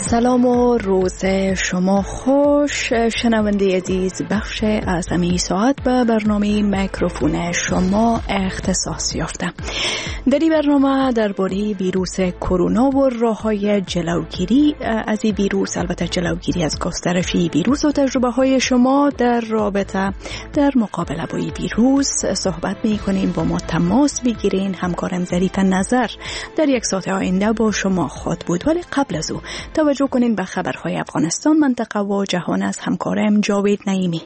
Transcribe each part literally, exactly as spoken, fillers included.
سلام و روز شما خوش. شنونده عزیز، بخش اعظمی ساعت به برنامه میکروفون شما اختصاص یافته. در این برنامه درباره ویروس کرونا و راه‌های جلوگیری از این ویروس، البته جلوگیری از گسترش این ویروس و تجربه های شما در رابطه در مقابله با این ویروس صحبت می‌کنیم. با ما تماس بگیرین. همکارم ظریف نظر در یک ساعت آینده با شما خود بود، ولی قبل از او توجه کنین به خبرهای افغانستان، منطقه و جهان از همکارم جاوید نعیمی.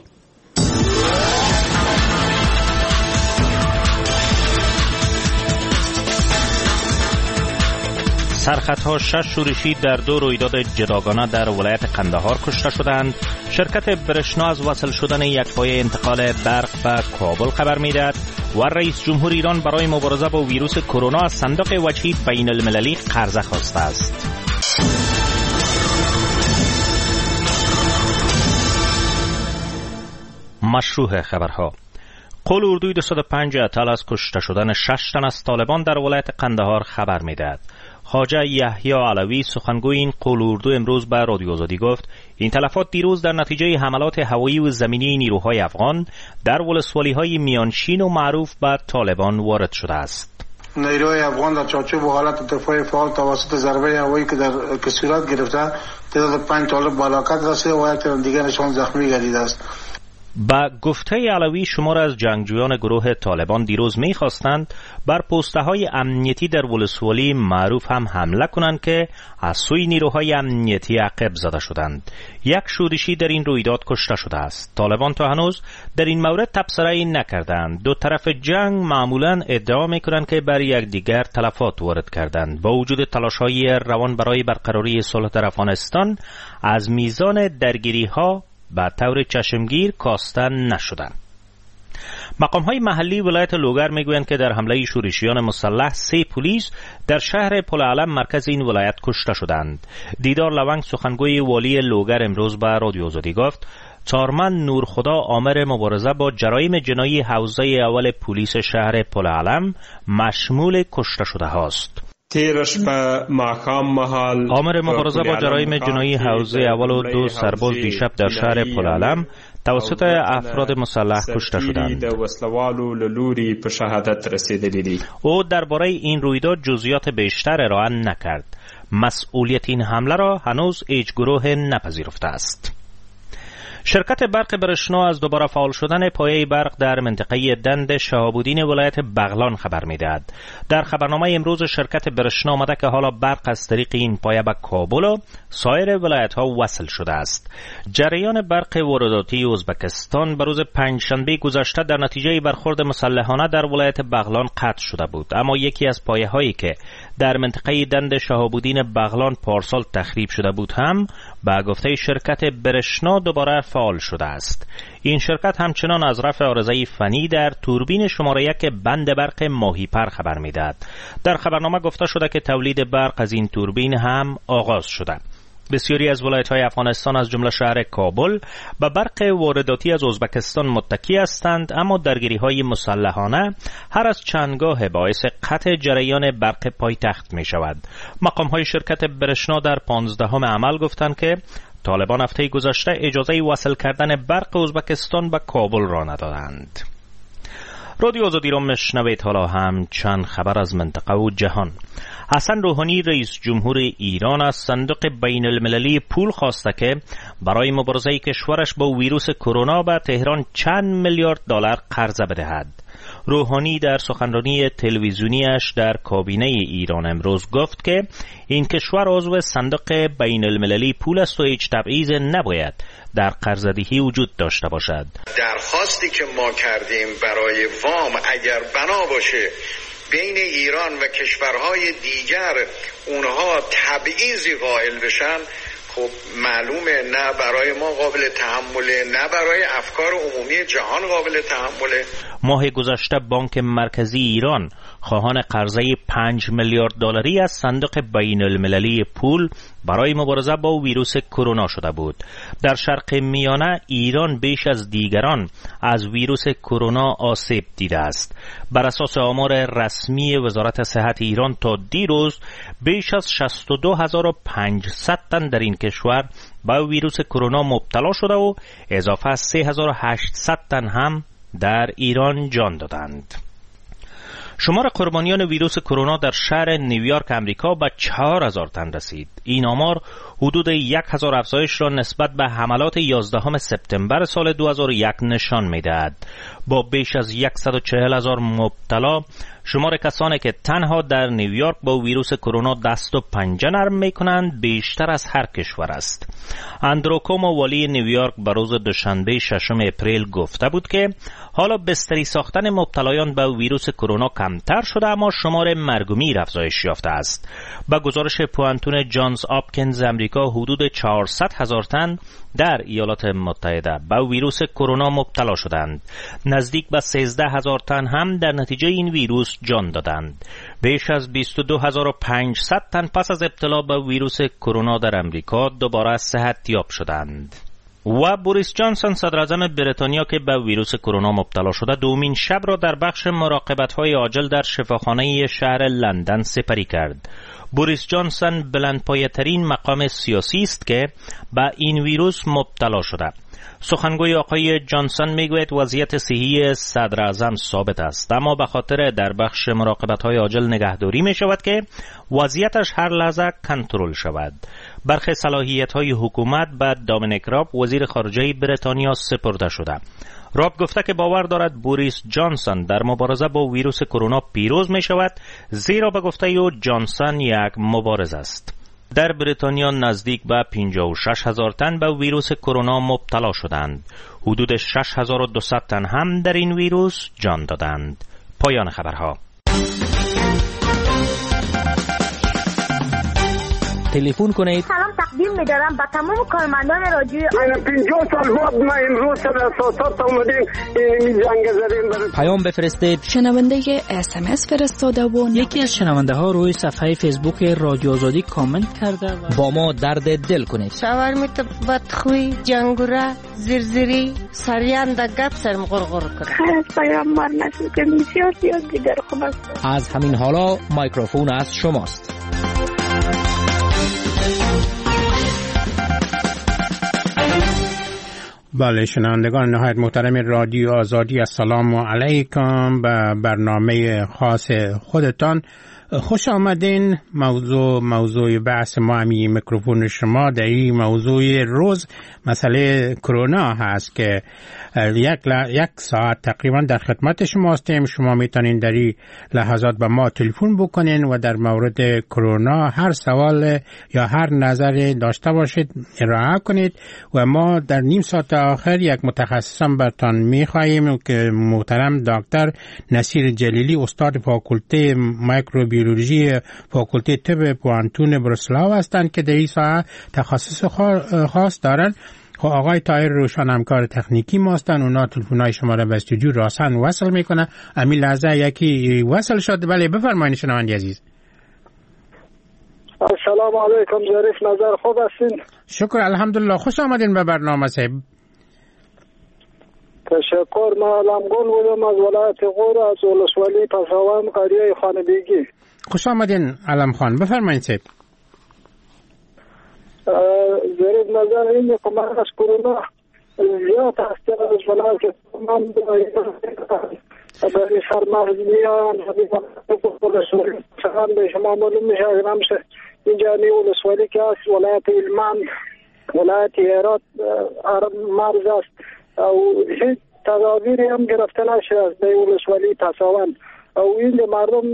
سرخطها شش شورشی در دو رویداد جداگانه در ولایت قندهار کشته شدند. شرکت برشنا از وصل شدن یک پایه انتقال برق به کابل خبر میدهد و رئیس جمهور ایران برای مبارزه با ویروس کرونا از صندوق وجهی بین المللی قرضه خواسته است. مشروع خبرها. قول اردوی دویست و پنج اطلاع از کشته شدن شش تن از طالبان در ولایت قندهار خبر میدهد. خواجه یحیی علوی سخنگوی این قول اردو امروز به رادیو آزادی گفت این تلفات دیروز در نتیجه حملات هوایی و زمینی نیروهای افغان در ولسوالی‌های میانشین و معروف به طالبان وارد شده است. نیروهای افغان در چارچوب حالت دفاعی فعال توسط ضربه هوایی که در که صورت گرفته تعداد پنج طالب به هلاکت رسیده و یک تن دیگر نشان زخمی گردیده است. با گفته علوی شمار از جنگجویان گروه طالبان دیروز می‌خواستند بر پست‌های امنیتی در ولسوالی معروف هم حمله کنند که از سوی نیروهای امنیتی عقب زده شدند. یک شورشی در این رویداد کشته شده است. طالبان تا هنوز در این مورد تبصره‌ای نکردند. دو طرف جنگ معمولاً ادعا می‌کنند که بر یکدیگر تلفات وارد کردند. با وجود تلاش‌های روان برای برقراری صلح در افغانستان، از میزان درگیری‌ها به طور چشمگیر کاسته نشدند. مقام‌های محلی ولایت لوگر میگویند که در حمله شورشیان مسلح سه پلیس در شهر پلعلم مرکز این ولایت کشته شدند. دیدار لونگ سخنگوی والی لوگر امروز به رادیو آزادی گفت چارمن نورخدا آمر مبارزه با جرایم جنایی حوزه اول پلیس شهر پلعلم مشمول کشته شده هاست. آمر مبارزه با جرایم جنایی حوزه اول و دو سرباز دیشب در شهر پلعلم توسط افراد مسلح کشته شدند. او درباره این رویداد جزئیات بیشتر ارائه نکرد. مسئولیت این حمله را هنوز هیچ گروه نپذیرفته است. شرکت برق برشنا از دوباره فعال شدن پایه برق در منطقه دند شهاب‌الدین ولایت بغلان خبر می‌دهد. در خبرنامه امروز شرکت برشنا آمده که حالا برق از طریق این پایه به کابل و سایر ولایت‌ها وصل شده است. جریان برق وارداتی ازبکستان به روز پنجشنبه گذشته در نتیجه برخورد مسلحانه در ولایت بغلان قطع شده بود، اما یکی از پایه‌هایی که در منطقه دند شهاب‌الدین بغلان پارسال تخریب شده بود هم به گفته شرکت برشنا دوباره فعال شده است. این شرکت همچنان از رفع عارضه فنی در توربین شماره یک بند برق ماهیپر خبر می‌دهد. در خبرنامه گفته شده که تولید برق از این توربین هم آغاز شده. بسیاری از ولایت‌های افغانستان از جمله شهر کابل به برق وارداتی از ازبکستان متکی هستند، اما درگیری‌های مسلحانه هر از چندگاه باعث قطع جریان برق پایتخت می‌شود. مقام‌های شرکت برشنا در پانزدهم عمل گفتند که طالبان هفته گذشته اجازه وصل کردن برق ازبکستان به کابل را ندادند. رادیو آزادی را مشنوید. حالا هم چند خبر از منطقه و جهان. حسن روحانی رئیس جمهور ایران از صندوق بین المللی پول خواسته که برای مبارزه کشورش با ویروس کرونا به تهران چند میلیارد دلار قرضه بدهد. روحانی در سخنرانی تلویزیونیش در کابینه ایران امروز گفت که این کشور عضو صندوق بین المللی پول است و هیچ تبعیض نباید در قرضه‌دهی وجود داشته باشد. درخواستی که ما کردیم برای وام اگر بنا باشه بین ایران و کشورهای دیگر اونها تبعیضی قائل بشن، خب معلومه نه برای ما قابل تحمله، نه برای افکار عمومی جهان قابل تحمله. ماه گذشته بانک مرکزی ایران خواهان قرضه پنج میلیارد دلاری از صندوق بین المللی پول برای مبارزه با ویروس کرونا شده بود. در شرق میانه ایران بیش از دیگران از ویروس کرونا آسیب دیده است. بر اساس آمار رسمی وزارت صحت ایران تا دیروز بیش از شصت و دو هزار و پانصد تن در این کشور با ویروس کرونا مبتلا شده و اضافه از سه هزار و هشتصد تن هم در ایران جان دادند. شمار قربانیان ویروس کرونا در شهر نیویورک امریکا به چهار هزار تن رسید. این آمار حدود یک هزار افزایش را نسبت به حملات یازدهم سپتامبر سال دو هزار و یک نشان می‌دهد. با بیش از صد و چهل هزار مبتلا، شمار کسانی که تنها در نیویورک با ویروس کرونا دست و پنجه نرم می‌کنند بیشتر از هر کشور است. اندرو کومو والی نیویورک به روز دوشنبه ششم اپریل گفته بود که حالا بستری ساختن مبتلایان به ویروس کرونا کمتر شده اما شمار مرگ و میر افزایش یافته است. با گزارش پوانتون جانز آپکینز امریکا حدود چهارصد هزار تن در ایالات متحده به ویروس کرونا مبتلا شدند. نزدیک به سیزده هزار تن هم در نتیجه این ویروس جان دادند. بیش از بیست و دو هزار و پانصد تن پس از ابتلا به ویروس کرونا در امریکا دوباره صحتیاب شدند. و بوریس جانسون صدراعظم بریتانیا که به ویروس کرونا مبتلا شده دومین شب را در بخش مراقبت‌های عاجل در شفاخانه شهر لندن سپری کرد. بوریس جانسون بلندپایه‌ترین مقام سیاسی است که به این ویروس مبتلا شده. سخنگوی آقای جانسون میگوید وضعیت صحی صدر اعظم ثابت است، اما به خاطر در بخش مراقبت‌های عاجل نگهداری می شود که وضعیتش هر لحظه کنترل شود. برخی صلاحیت‌های حکومت به دامینیک راب وزیر خارجه بریتانیا سپرده شده. راب گفته که باور دارد بوریس جانسون در مبارزه با ویروس کرونا پیروز می شود، زیرا به گفته او جانسون یک مبارز است. در بریتانیا نزدیک به پنجاه و شش هزار تن به ویروس کرونا مبتلا شدند. حدود شش هزار و دویست تن هم در این ویروس جان دادند. پایان خبرها. تلفن کنید. سلام تقدیم می‌دارم به تمام کارمندان رادیو. من پنجاه سال بعد ما امروز در اساسات اومدیم این جنگ زدیم. پیام بفرستید. شنونده اس ام اس فرستاده و یکی از شنونده ها روی صفحه فیسبوک رادیو آزادی کامنت کرده و با ما درد دل کنید. شاورمیت بدخوی جنگوره زرزری سریان د گپ سرم غرغر کرد. خلاص پیام مار نشد که بسیار زیاد دیگر خوب است. از همین حالا میکروفون از شماست. بله شنوندگان نهایت محترم رادیو آزادی، السلام علیکم. به برنامه خاص خودتان خوش آمدین. موضوع موضوع بحث ما همین میکروفون شما در این موضوع روز مسئله کرونا هست که یک, یک ساعت تقریبا در خدمت شما هستیم. شما میتونین در این لحظات به ما تلفن بکنین و در مورد کرونا هر سوال یا هر نظر داشته باشید ارائه کنید و ما در نیم ساعت آخر یک متخصصم برتان میخواهیم که محترم دکتر نصیر جلیلی استاد فاکولته میکروبیولوژی فاکولته طب پوانتون بروسلاو هستند که در این ساعت تخصص خاص دارند. خب آقای طاهر روشن همکار تکنیکی ما هستند، اونا تلفن‌های شما را به استودیو راسن وصل میکنه. همین لحظه یکی وصل شد. بله بفرمایید شنونده عزیز. السلام علیکم ظریف نظر، خوب هستین؟ شکر الحمدلله. خوش آمدین به برنامه صاحب. تشکر. من علمگل بودم از ولایت غور از ولسوالی پساوان قریه خانبیگی. خوش آمدین علم خان، بفرمایید صاحب. ظریف نظر این که من از کرونا زیاد هسته از ولایت من برای سرمغز میان ولسوالی چند به شما معلوم میشه نمشه اینجا نی ولسوالی که از ولایت علمان ولایت هرات مرز است او هیچ تدابیری هم گرفته نشده از به ولسوالی پساوان او این مردم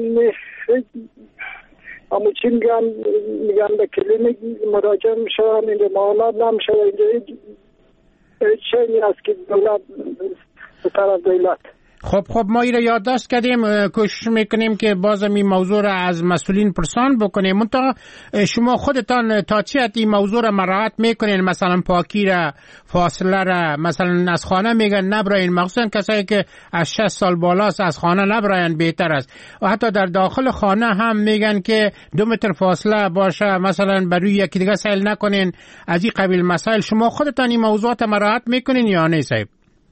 اما چی میگن میگن به کلینیک مراجعه میشن اینجا معاینات نمیشه. اینجا هیچ چیزی هست که دولت به طرف دولت خب خب ما این را یادداشت کردیم، کوشش میکنیم که باز این موضوع را از مسئولین پرسان بکنیم. منتها شما خودتان تا چه حد این موضوع را مراعات میکنین؟ مثلا پاکی را، فاصله را، مثلا از خانه میگن نبراین، مخصوصا کسایی که از شصت سال بالاست از خانه نبراین بهتر است. و حتی در داخل خانه هم میگن که دو متر فاصله باشه، مثلا برای یکی دیگه سیل نکنین، از این قبیل مسائل. شما خودتان این موضوعات مراعات میکنین یا نه صاحب؟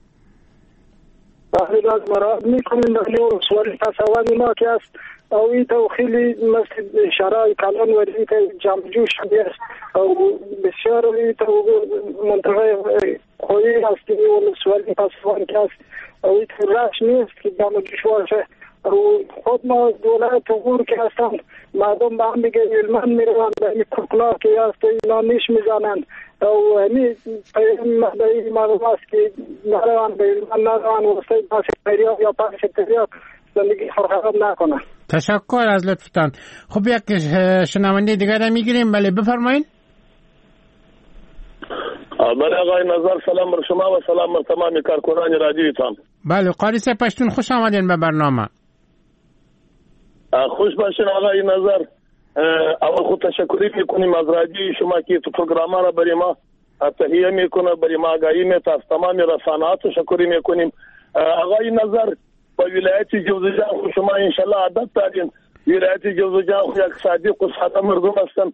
بله از مراعات میکنیم. ولی سوال تصور ما که است او این تو خیلی مثل شرای کلان و این جمع جوش شده است او بسیار این تو منطقه خویی است و سوال تصور که است او این تو رش نیست که جمع جوش باشه. او خود ما دولت امور که هستن مردم به هم میگه علمان میروند به این کتنا که هست اینا نیش میزنند او همی این مردم است که نروند به علمان نروند وسته پاس تریاق یا پاس تریاق زندگی خراب نکنند. تشکر از لطفتان. خب یک شنونده دیگر را میگیریم. بله بفرمایید. بله آقای نظر، سلام بر شما و سلام بر تمام کارکنان رادیوتان. بله قاری صاحب پشتون خوش آمدین به برنامه. خوش باشین آقای نظر. اول خود تشکری میکنیم از رادیوی شما که تو پروگرام را برای ما تهیه میکنه، برای ما آگاهی میده. از تمام رسانه‌ها تشکری میکنیم. آقای نظر با ولایت جوزجان شما انشالله عادت دارین. ولایت جوزجان یک صادق و ساده مردم هستن.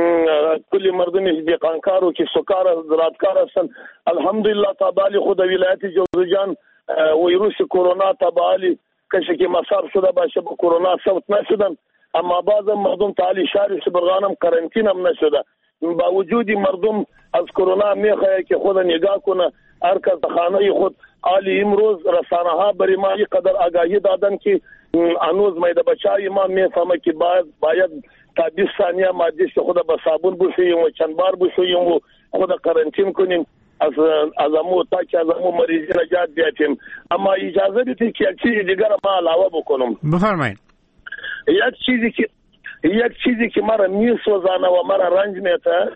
کلی مردم دیقانکار و کسوکار زراعتکار هستن. الحمدلله تابعالی خود ولایت جوزجان ویروس کرونا تابعالی کسی که مصاب شده باشه با کرونا ثبت نشدن، اما بعض مردم تعالی شهر سبرغانم قرنطینه هم نشده. با وجود مردم از کرونا میخواه که خود نگاه کنه، هر کس خانه خود. عالی امروز رسانه ها برای ما قدر آگاهی دادن که انوز میده بچای ما میفهمه که باید باید تا بیست ثانیه ما دست خود با صابون بشوییم و چند بار بشوییم و خود قرنطین کنیم از از امو تا که از امو مریضی نجات بیاتیم. اما اجازه بدید که یک چیز دیگر ما علاوه بکنم. بفرمایید. یک چیزی که یک چیزی که مرا میسوزانه و مرا رنج میته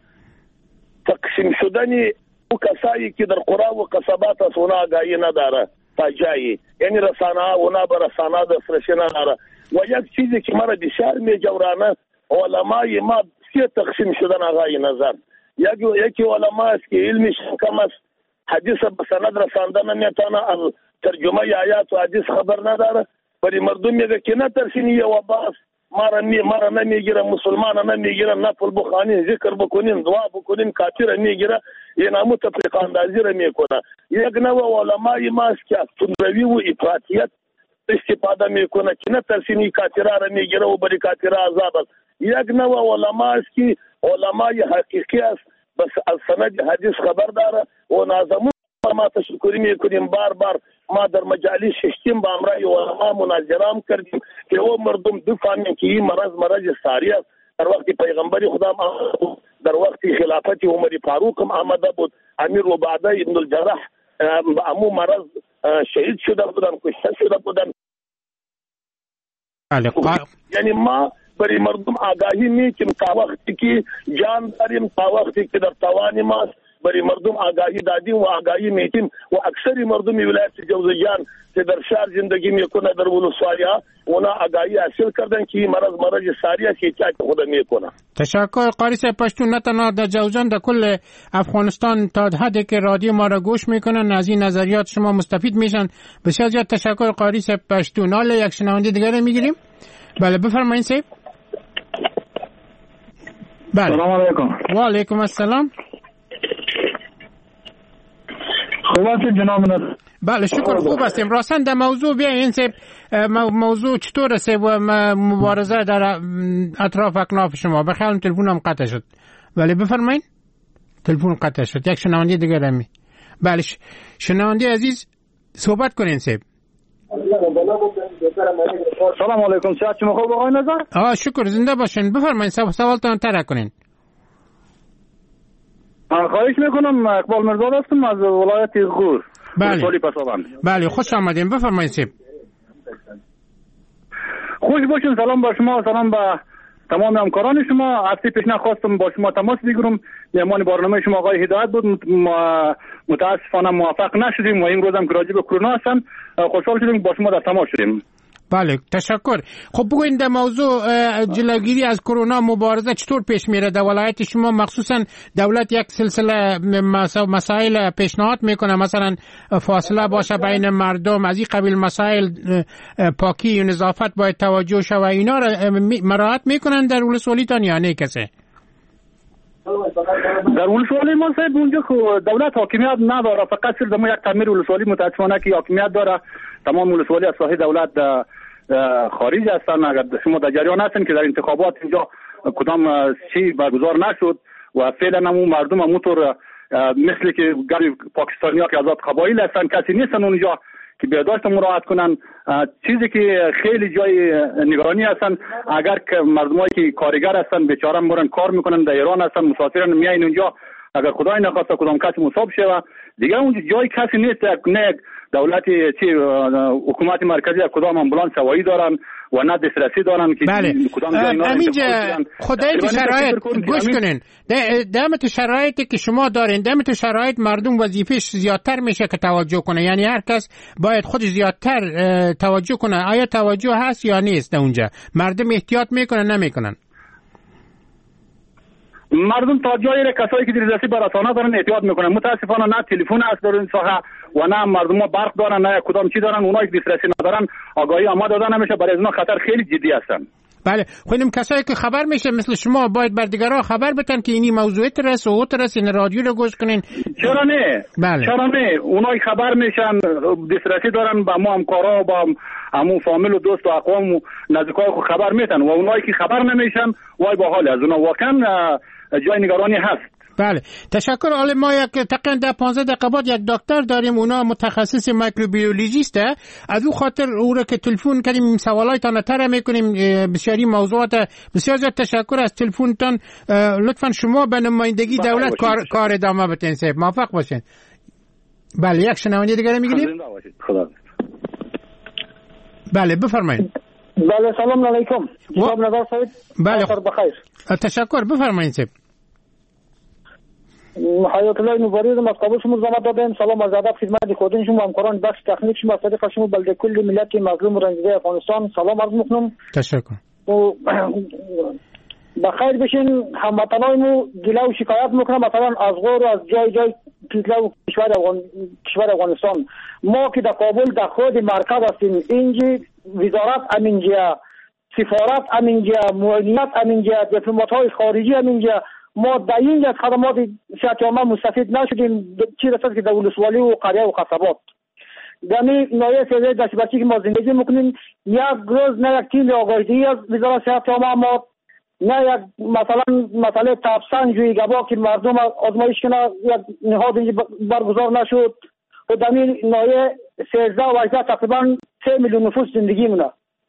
تقسیم شدنی او کسایی که در قرا و قصبات است اونا آگاهی نداره تا جایی، یعنی رسانه ها اونا به رسانه دسترسی نداره. و یک چیزی که مرا بسیار میجورانه علمای ما سه تقسیم شدن آقای نظر. یکی یکی علما است که علمش کم است، حدیث به سند رساندن نمیتونه، از ترجمه آیات و حدیث خبر نداره. ولی مردم میگه که نه ترسینی و باس مارا می مارا نمیگیره، مسلمان نمیگیره، نفل بخونین، ذکر بکنین، دعا بکنین، کافر میگیره، اینا متفق اندازی را میکنه. یک نوع علمای ما است که تندروی و افراطیت استفاده میکنه که نه ترسینی کافر را میگیره و بری کافر عذاب است. یک نوع علما است که علمای حقیقی است، بس از سند حدیث خبر داره و نازمون ما تشکری میکنیم. بار بار ما در مجالس ششتیم با امرای علما مناظره کردیم که او مردم بفهمن که این مرض مرض ساری است. در وقت پیغمبر خدا در وقت خلافت عمر فاروق هم آمده بود، امیر عباده ابن الجراح امو مرض شهید شده بودن، کشته شده بودن. یعنی ما برای مردم آگاهی میکنیم تا وقتی که جان داریم، تا وقتی که در توان ماست برای مردم آگاهی دادیم و آگاهی میتیم. و اکثر مردم ولایت جوزجان که در شهر زندگی میکنه در ولسوالی ها اونا آگاهی حاصل کردن که این مرض مرض ساری است که چاک خود میکنه. تشکر قاری صاحب پشتون. نه تنها در جوزجان در کل افغانستان تا حدی که رادیو ما را گوش میکنن از این نظریات شما مستفید میشن. بسیار زیاد تشکر قاری صاحب پشتون. حالا یک شنونده دیگه میگیریم. بله بفرمایید صاحب. بله. سلام علیکم. و علیکم السلام. خوب هستید جناب نظر؟ بله شکر خوب هستیم. راستن در موضوع بیاین صاحب، موضوع چطور است و مبارزه در اطراف اکناف شما؟ بخیالم تلفنم قطع شد. بله بفرمایید. تلفن قطع شد. یک شنونده دیگه رمی. بله شنونده عزیز صحبت کنین صاحب. سلام علیکم. صحت شما خوب آقای نظر؟ آه شکر زنده باشین. بفرمایید سوالتان طرح کنین. خواهش میکنم. اقبال مرزاد هستم از ولایت غور. بله بله خوش آمدین. بفرمایید صاحب. خوش باشین. سلام با شما و سلام با تمام همکاران شما. هفته پیش نخواستم با شما تماس بگیرم، مهمان برنامه شما آقای هدایت بود، متاسفانه موفق نشدیم و این روز هم که راجع به کرونا هستم خوشحال شدیم با شما در تماس شدیم. بله تشکر. خب بگوین در موضوع جلوگیری از کرونا مبارزه چطور پیش میره در ولایت شما؟ مخصوصا دولت یک سلسله مسائل پیشنهاد میکنه، مثلا فاصله باشه بین مردم، از این قبیل مسائل، پاکی و نظافت باید توجه شود، اینا را مراعات میکنن در ولسوالیتان یا نه کسی؟ در ولسوالی ما صاحب اونجا دولت حاکمیت نداره، فقط صرف ما یک تعمیر ولسوالی متاسفانه که حاکمیت داره. تمام ولسوالی از ساحه دولت خارج هستن. اگر شما در جریان هستن که در انتخابات اینجا کدام چی برگزار نشد و فعلا همون مردم همونطور مثل که گروه پاکستانی ها که آزاد قبایل هستن کسی نیستن اونجا که بهداشت مراعات کنن. چیزی که خیلی جای نگرانی هستن اگر که مردمایی که کارگر هستن بیچاره میرن کار میکنن در ایران هستن مسافرن میایین اونجا، اگر خدای نخواسته کدام کسی مصاب شه دیگه اونجا جای کسی نیست. نه دولت چی حکومت مرکزی کدام امبولانس هوایی دارن و نه دسترسی دارن که بله. کدام جای اینا همینجا خدای تو شرایط گوش کنین، دم تو شرایطی که شما دارین، دم تو شرایط مردم وظیفهش زیادتر میشه که توجه کنه، یعنی هر کس باید خودش زیادتر توجه کنه. آیا توجه هست یا نیست اونجا؟ مردم احتیاط میکنن نمیکنن؟ مردم تا جایی را کسایی که دسترسی به رسانه دارن احتیاط میکنن. متاسفانه نه تلفن هست در این ساحه و نه مردم ها برق دارن نه کدام چی دارن. اونایی که دسترسی ندارن آگاهی آماده دادن نمیشه، برای از خطر خیلی جدی هستن. بله خودم کسایی که خبر میشه مثل شما باید بر دیگران خبر بدن که اینی موضوع ترس و ترس، این رادیو رو گوش کنین. چرا نه؟ بله. چرا نه؟ اونایی خبر میشن دسترسی دارن با ما همکارا با همون فامیل و دوست و اقوام و نزدیکای خود خبر میتن و اونایی که خبر نمیشن وای با حال از اونها واقعا جای نگرانی هست. بله تشکر. حالا ما یک تقریبا ده پانزده دقیقه بعد یک دکتر داریم، اونا متخصص میکروبیولوژیست، از او خاطر او را که تلفن کردیم سوالایتان طرح میکنیم. بسیاری موضوعات بسیار زیاد تشکر از تلفنتان. لطفا شما به نمایندگی دولت کار کار ادامه بدین. صاحب موفق باشین. بله یک شنونده دیگه میگیریم. خدا. بله بفرمایید. بله سلام علیکم. جناب نظر صاحب. بله بخیر. تشکر بفرمایید. صاحب حیات الله مبارزم از کابل شما زحمت دادیم. سلام از ادب خدمت خودین شما همکاران بخش تکنیک شما صدیق شما بلده کل ملت مظلوم و رنجیده افغانستان سلام عرض میکنم. تشکر. بخیر بشین. هموطنانمو گله و شکایت میکنم مثلا از غور از جای جای کشور کشور افغان کشور افغانستان ما که در کابل در خود مرکز هستیم، اینجا وزارت امینجا، سفارت امینجا، معاونیت امینجا، دیپلمات‌های خارجی امینجا، ما در اینجا از خدمات صحت عامه مستفید نشدیم. چی رسد که در ولسوالی و قریه و قصبات دمی نایه سیده دست بچی که ما زندگی میکنیم یک روز نه یک تیم آگاهی از وزارت صحت عامه ما نه یک مثلا مسئله تابسنج و گبا که مردم آزمایش کنه یک نهاد اینجا برگزار نشد و دمی نایه سیزده و اجده تقریبا سه میلیون نفوس زندگی مونه.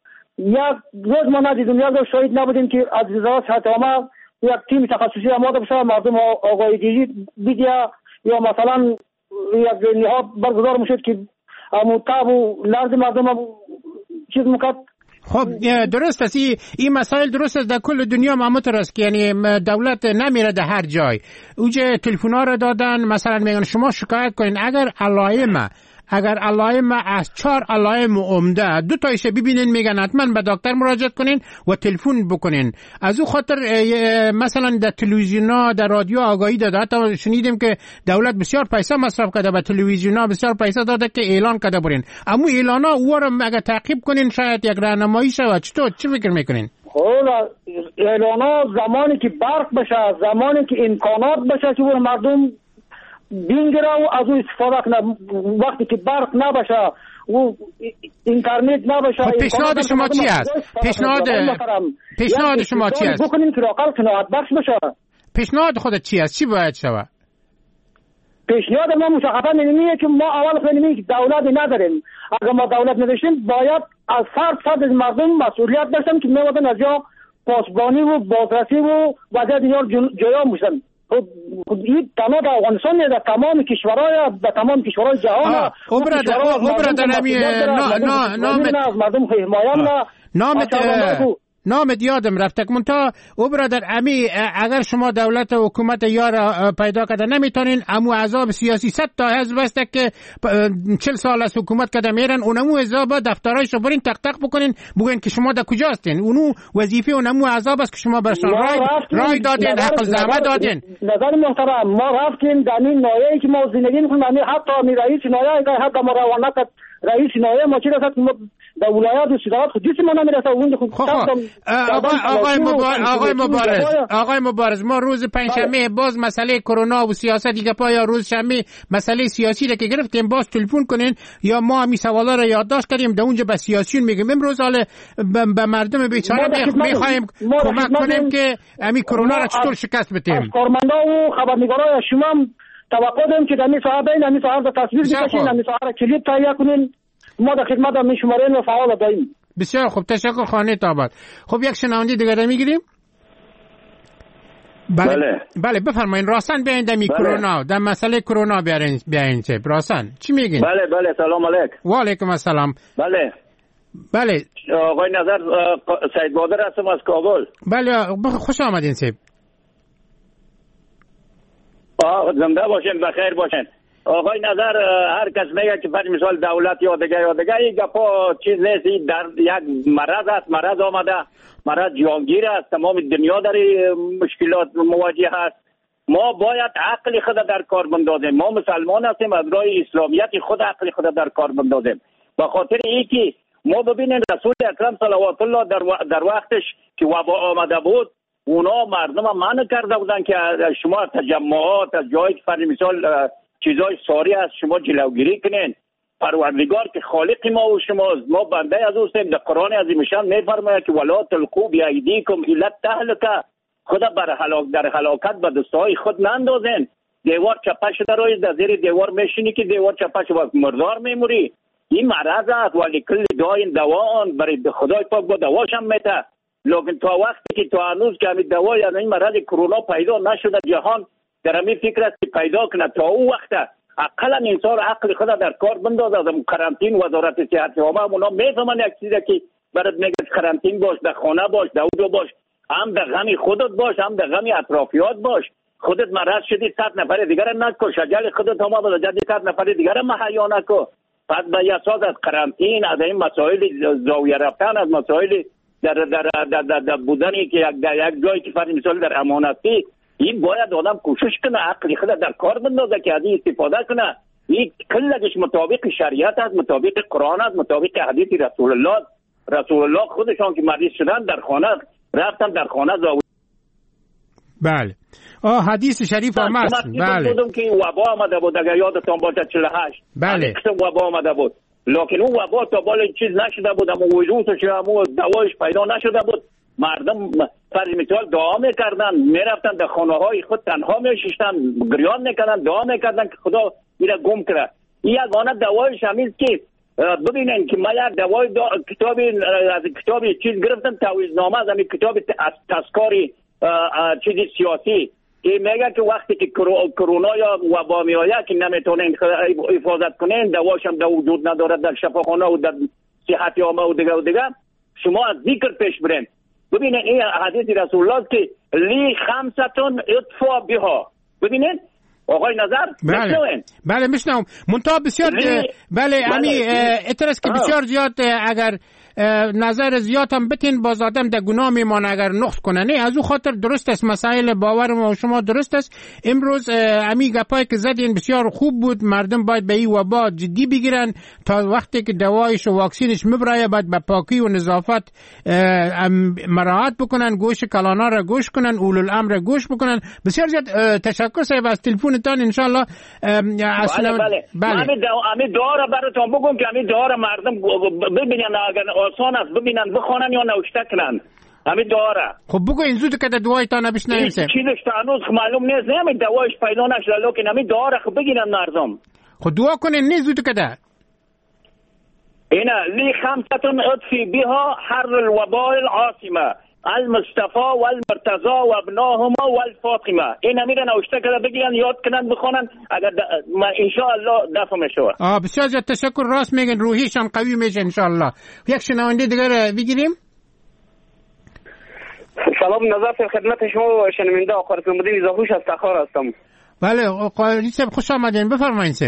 یک روز ما ندیدیم، یک روز شاید نبودیم که از وزارت صحت عامه یک تیم تخصصی آماده بشه مردم آگاهی گیری بیدیا یا مثلا یک نهاد برگزار میشد که مطاب و لرز مردم چیز میکرد. خب درست است. این مسائل درست است در کل دنیا معمول است که یعنی دولت نمیره در هر جای. اوجه تلفن‌ها را دادن مثلا میگن شما شکایت کنین اگر علائم اگر علائم از چهار علائم عمده دو تایشه ببینین میگن حتما به دکتر مراجعه کنین و تلفن بکنین. از او خاطر مثلا در تلویزیونا در رادیو آگاهی داده. حتی شنیدیم که دولت بسیار پیسه مصرف کرده به تلویزیونا، بسیار پیسه داده که اعلان کرده برین. اما اعلانا او را اگر تعقیب کنین شاید یک راهنمایی شود. چطور چی فکر میکنین؟ حالا اعلانا زمانی که برق بشه، زمانی که امکانات بشه که مردم بینگره و از او استفاده کنه. وقتی که برق نباشه و اینترنت نباشه پیشنهاد شما چی است؟ پیشنهاد پیشنهاد شما چی است؟ بکنیم که راقل قناعت بخش بشه. پیشنهاد خودت چی است؟ چی باید شود؟ پیشنهاد ما مشخصا اینه که ما اول خیلی دولت نداریم. اگر ما دولت نداشتیم باید از فرد فرد از مردم مسئولیت داشتن که میودن از جا پاسبانی و بازرسی و وضعیت اینا جایا میشن. این تمام در افغانستان نه، در تمام کشورهای در تمام کشورهای جهان. او برادر او برادر نمی نام نام مردم حمایت نه نامت نامت یادم رفته که منتها او برادر امی اگر شما دولت و حکومت یار پیدا کرده نمیتونین امو عذاب سیاسی صد تا حزب است که چل سال از حکومت کرده میرن اونمو عذاب دفترایشو برین تق تق بکنین بگین که شما در کجا هستین. اونو وظیفه اونمو عذاب است که شما برشان رای رای دادین، حق زحمت دادین. نظر محترم ما رفتیم در این نایه‌ای که ما زندگی می‌کنیم، حتی می رئیس نایه حتی ما روانت رئیس نایه ما چی رسد در ولایات و صدارات خود جسم ما نمیرسه اون خود آقای مبارز آقای مبارز آقای مبارز ما روز پنجشنبه باز مسئله کرونا و سیاست دیگه پا یا روز شنبه مسئله سیاسی را که گرفتیم باز تلفن کنین یا ما همین سوالا را یادداشت کردیم در اونجا به سیاسیون میگیم امروز حال به مردم بیچاره میخوایم کمک کنیم که همین کرونا را چطور شکست بدیم. کارمندا و خبرنگارای شما توقع داریم که در این ساعت این همین ساعت تصویر بکشین، همین ساعت کلیپ تهیه کنین، ما در خدمت هم شماره و فعال داریم. بسیار خوب، تشکر خانه تاباد. خب یک شنونده دیگر میگیریم. بله بله, بله بفرمایید راستن بیاین در کرونا در مسئله کرونا بیاین بیاین چه راستن چی میگین؟ بله بله سلام علیکم. و علیکم السلام. بله بله آقای نظر سید بادر هستم از کابل. بله خوش آمدین سید. آه زنده باشین بخیر باشین. آقای نظر هر کس میگه که پر مثال دولت یا دیگه یا دیگه این گپا چیز نیست، در یک مرض است، مرض آمده، مرض جهانگیر است، تمام دنیا در مشکلات مواجه است. ما باید عقل خود در کار بندازیم، ما مسلمان هستیم از راه اسلامیت خود عقل خود در کار بندازیم. به خاطر اینکه ما ببینیم رسول اکرم صلوات الله در, و... در وقتش که وبا آمده بود اونا مردم منع کرده بودن که شما تجمعات از جایی که پر مثال چیزای ساری است شما جلوگیری کنین. پروردگار که خالق ما و شماست، ما بنده از اوستیم. در قرآن عظیم شان میفرماید که ولا تلقوا بایدیکم الی التهلکه، خدا بر هلاک در هلاکت به دستهای خود نندازین. دیوار چپه شده روی در زیر دیوار میشینی که دیوار چپه شده مردار میموری. این مرض است ولی کل داین دوان برای خدای پاک با دواش هم میته. لیکن تا وقتی که تا هنوز که همین دوای از این مرض کرونا پیدا نشده جهان در همین فکر است که پیدا کنه، تا او وقت اقلا انسان عقل خود در کار بندازه. از کرانتین وزارت صحت عامه اونا میفهمن یک چیزی که برات میگه کرانتین باش، در خانه باش، در اونجا باش، هم در غم خودت باش هم در غم اطرافیات باش. خودت مرض شدی صد نفر دیگر نکش، اجل خودت هم به جدی صد نفر دیگر مهیا نکن. پس به اساس از کرانتین از این مسائل زاویه رفتن از مسائل در در در, در, در بودنی که یک در یک جایی که فرض مثال در امانتی، این باید آدم کوشش کنه عقل خود در کار بندازه که از این استفاده کنه. این کلش مطابق شریعت است، مطابق قرآن است، مطابق حدیث رسول الله. رسول الله خودشان که مریض شدن در خانه رفتن در خانه زاویه. بله آه حدیث شریف هم است. بله بودم که وبا آمده بود اگر یادتان باشه چهل و هشت. بله وبا آمده بود لیکن اون وبا تا بالا چیز نشده بود، اما ویروسش اما دوایش پیدا نشده بود. مردم فرض مثال دعا میکردن، میرفتن در خانه های خود تنها میشیشتن، گریان میکردن، دعا میکردن که خدا میره گم کنه. این یگانه دوایش همیست که ببینن که من یک دوای دا... کتابی از کتابی چیز گرفتم تعویضنامه از همین کتاب تذکاری چیزی سیاسی که میگه که وقتی که کرونا یا وبا میآید که نمیتونین حفاظت کنین، دواش هم در وجود ندارد در شفاخانه و در صحت عامه و دیگه و دیگه، شما از ذکر پیش برین. ببینین این حدیث رسول الله که لی خمستون اطفا بها. ببینین آقای نظر بله بله میشنم منتها بسیار بله امی اعتراض که بسیار زیاد اگر نظر زیاد هم بتین باز آدم در گناه میمانه اگر نقص کنه. نه از او خاطر درست است، مسائل باور ما و شما درست است. امروز امی گپایی که زدین بسیار خوب بود. مردم باید به این وبا جدی بگیرن تا وقتی که دوایش و واکسینش میبرایه باید به پاکی و نظافت مراعات بکنن، گوش کلانا را گوش کنن، اولو الامر را گوش بکنن. بسیار زیاد تشکر صاحب از تلفنتان. ان شاء الله بله بله بله امی دعا را براتون بگم که امی دعا را مردم ببینن، اگر آسان است ببینن بخونن یا نوشته کنن. همین دعا را خب بگو این زود که دوای تا نبشنویم سه چیزش تا هنوز معلوم نیست، نه همین دوایش پیدا نشده، لیکن همین دعا را خب بگیرن مردم. خب دعا کنن نه زود که ده اینا لی خمستون اطفی بها حر الوباء العاصمه المصطفى والمرتضى وابناهما والفاطمه. اینا میرن نوشته کنن بگیرن یاد کنن بخونن، اگر ان شاء الله دفع میشه. آ بسیار زیاد تشکر. راست میگن روحیش هم قوی میشه ان شاء الله. یک شنونده دیگر بگیریم. سلام نظر خدمت شما شنونده آقا رسول الدین زاهوش از تخار هستم. بله قاری صاحب خوش آمدین، بفرمایید صاحب.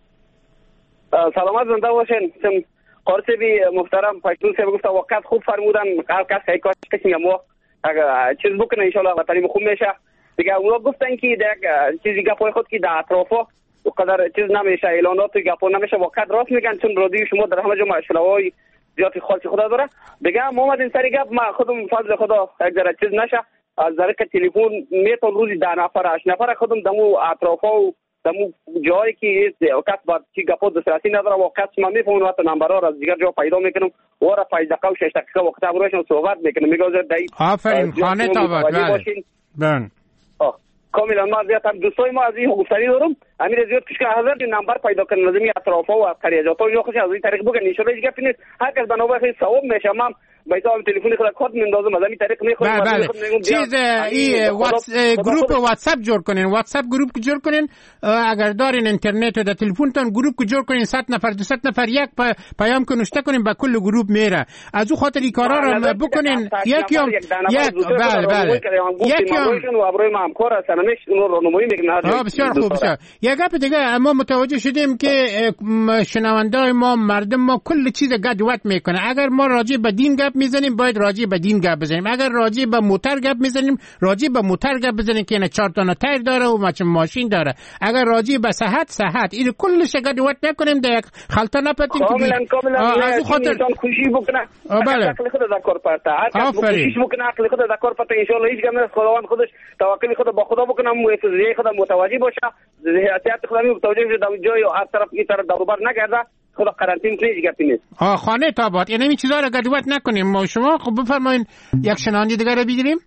سلامت زنده باشین. قاری صاحب محترم پشتون صاحب گفت وقت خوب فرمودن، هر کس که کاش کسی ما چیز بکنه ان شاء الله تعلیم خوب میشه. دیگه اونا گفتن که دیگه چیزی گپای خود که در اطرافا وقدر چیز نمیشه، اعلانات و گپا نمیشه، وقت راست میگن چون رادیو شما در همه جا مشغله‌های زیادی خاصی خدا داره. دیگه محمد این سری گپ ما خودم فضل خدا یک ذره چیز نشه، از طریق تلفن میتون روزی ده نفر هشت نفر خودم دمو اطرافا و دمو جایی که کس با چی گپا دسترسی نداره و کس ما میفهمون وقت نمبرها را از دیگر جا پیدا میکنم و را پنج دقیقه و شش دقیقه وقت امروزشون صحبت میکنم. میگه دایی آفرین خانه تابت. بله بله کاملا ما زیاد هم دوستای ما از این گفتنی دارم امیر زیاد پیش که حاضر نمبر پیدا کنن لازمی اطرافا و قریجات و خوش از این طریق بگن ان شاء الله دیگه نیست هر کس بنابر خیلی ثواب میشه. من بایدام تلفن خود کد میندازم از این طریق میخوام. بله بله چیز ای واتس گروپ واتساپ جوړ کنین، واتساپ گروپ جوړ کنین، اگر دارین اینترنت و در تلفنتون گروپ جوړ کنین، صد نفر دویست نفر یک پیام کنشته کنین با کل گروپ میره. از او خاطر این کارا رو بکنین. یکی هم یک بله بله یکی هم و ابروی ما همکار هستن همش اون راهنمایی میکنن. بسیار خوب بسیار. یک گپ دیگه ما متوجه شدیم که شنوندای ما مردم ما کل چیز گدوت میکنه. اگر ما راجع به دین گپ میزنیم باید راجع به دین گپ بزنیم، اگر راجع به موتر گپ میزنیم راجع به موتر گپ بزنیم که نه چهار تا تایر داره و ماچ ماشین داره. اگر راجع به صحت صحت این کلش گدوت نکنیم، در یک خلطه نپتیم. کاملا کاملا از خاطر انسان خوشی بکنه. بله عقل خود ذکر پرتا هر کس خوشی بکنه عقل خود ذکر پرتا ان شاء الله هیچ گم خداوند خودش توکل خود با خدا بکنه و افزایش خود متوجه باشه، ذهنیت خود متوجه بشه در جای هر طرف این طرف دور بر نگرده. خدا قرنطینه کنه دیگه نیست. آ خانه تابات یعنی این چیزا رو گدوت نکنیم. ما شما خب بفرمایید یک شنونده دیگه رو بگیریم.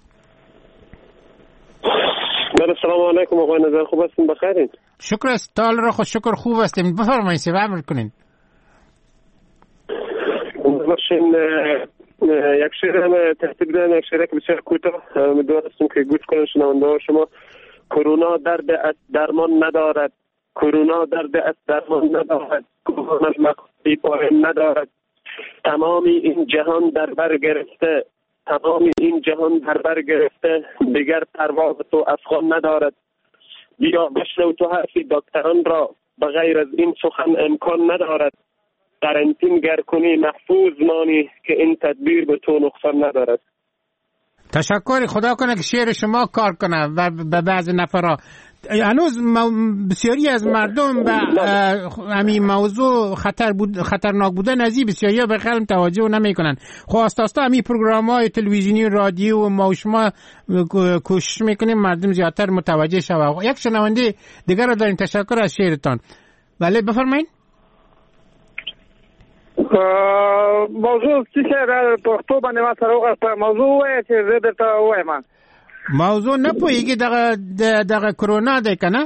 بله سلام علیکم آقای نظر، خوب هستین؟ بخیرین؟ شکر است تال را خود شکر خوب هستیم. بفرمایید سه امر کنین. باشین یک شعر هم ترتیب دادن، یک شعر که بسیار کوتاه امیدوار هستیم که گوش کنن شنونده ها شما. کرونا درد است درمان ندارد، کرونا درد است درمان ندارد، کرونا مخفی پایان ندارد. تمامی این جهان در بر گرفته، تمامی این جهان در بر گرفته، دیگر پرواز تو افغان ندارد. بیا بشنو تو حرفی دکتران را، بغیر از این سخن امکان ندارد. قرنطین گر کنی محفوظ مانی، که این تدبیر به تو نقصان ندارد. تشکر، خدا کنه که شعر شما کار کنه و به بعض نفرها. هنوز بسیاری از مردم به همین موضوع خطر بود خطرناک بودن از این بسیاری ها به قلم توجه نمی کنن. خب آستا آستا همین پروگرام های تلویزیونی رادیو و ما و شما کوشش میکنیم مردم زیادتر متوجه شوه. یک شنونده دیگر را داریم. تشکر از شعرتان. بله بفرمایید. موضوع چی شعر پښتو باندې ما سره وغوښته موضوع وایي چې زه درته ووایم. موضوع نه پوهېږي دغه دغه کرونا دی که نه؟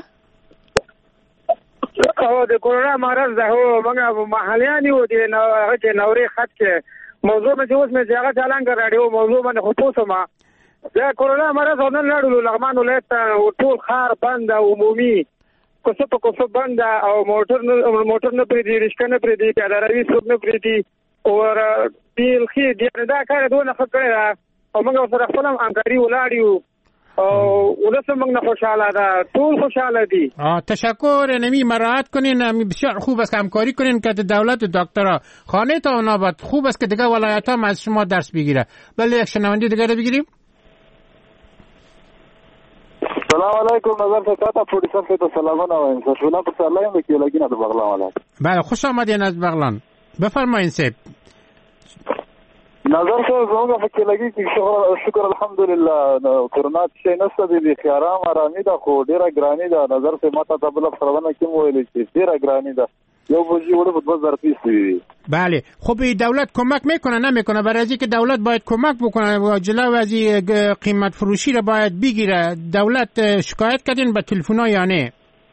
او د کرونا مرض ده. هو موږ محلیان یو د هغه کې نورې خط کې موضوع مې چې اوس مې چې هغه چالان کړ راډیو موضوع باندې خو پوه شوم. د کرونا مرض او نن لاړو لغمان ولایت ته ټول ښار بند عمومي کوڅه په کوڅه بند او موټر موټر نه پرېږدي، رښکه نه پرېږدي، پیاده روي څوک نه پرېږدي او بیخي دا کار دونه ښه کړی ده او موږ ورسره خپل هم همکاري ولاړ یو او ولس هم موږ نه خوشحاله ده، ټول خوشحاله دي. تشکر. نمی مراعات کنین، بسیار خوب است همکاری کنین که دولت و دکترها خانه تا نابد خوب است که دیگه ولایت هم از شما درس بگیره. بله یک شنونده دیگه رو بگیریم. سلام علیکم نظر فکاتا پروډوسر ته سلامونه وایم. شونا پر سلام وکي لګینه د بغلان والا. بله خوش آمدین از بغلان. بفرمایید صاحب. نظر صاحب زموږ په کې لګي چې شکر الحمدلله کرونا شي نشته دي، خیرام آرامي ده خو ډیره ګرانی ده. نظر صاحب ماته تبل فرونه کې ویل چې ډیره ګرانی ده. یو بوجي وړه په دوه هزار پیسې. بله خب دولت کمک میکنه نمیکنه؟ برای از اینکه دولت باید کمک بکنه و جلو از قیمت فروشی را باید بگیره. دولت شکایت کردین به تلفن یا نه؟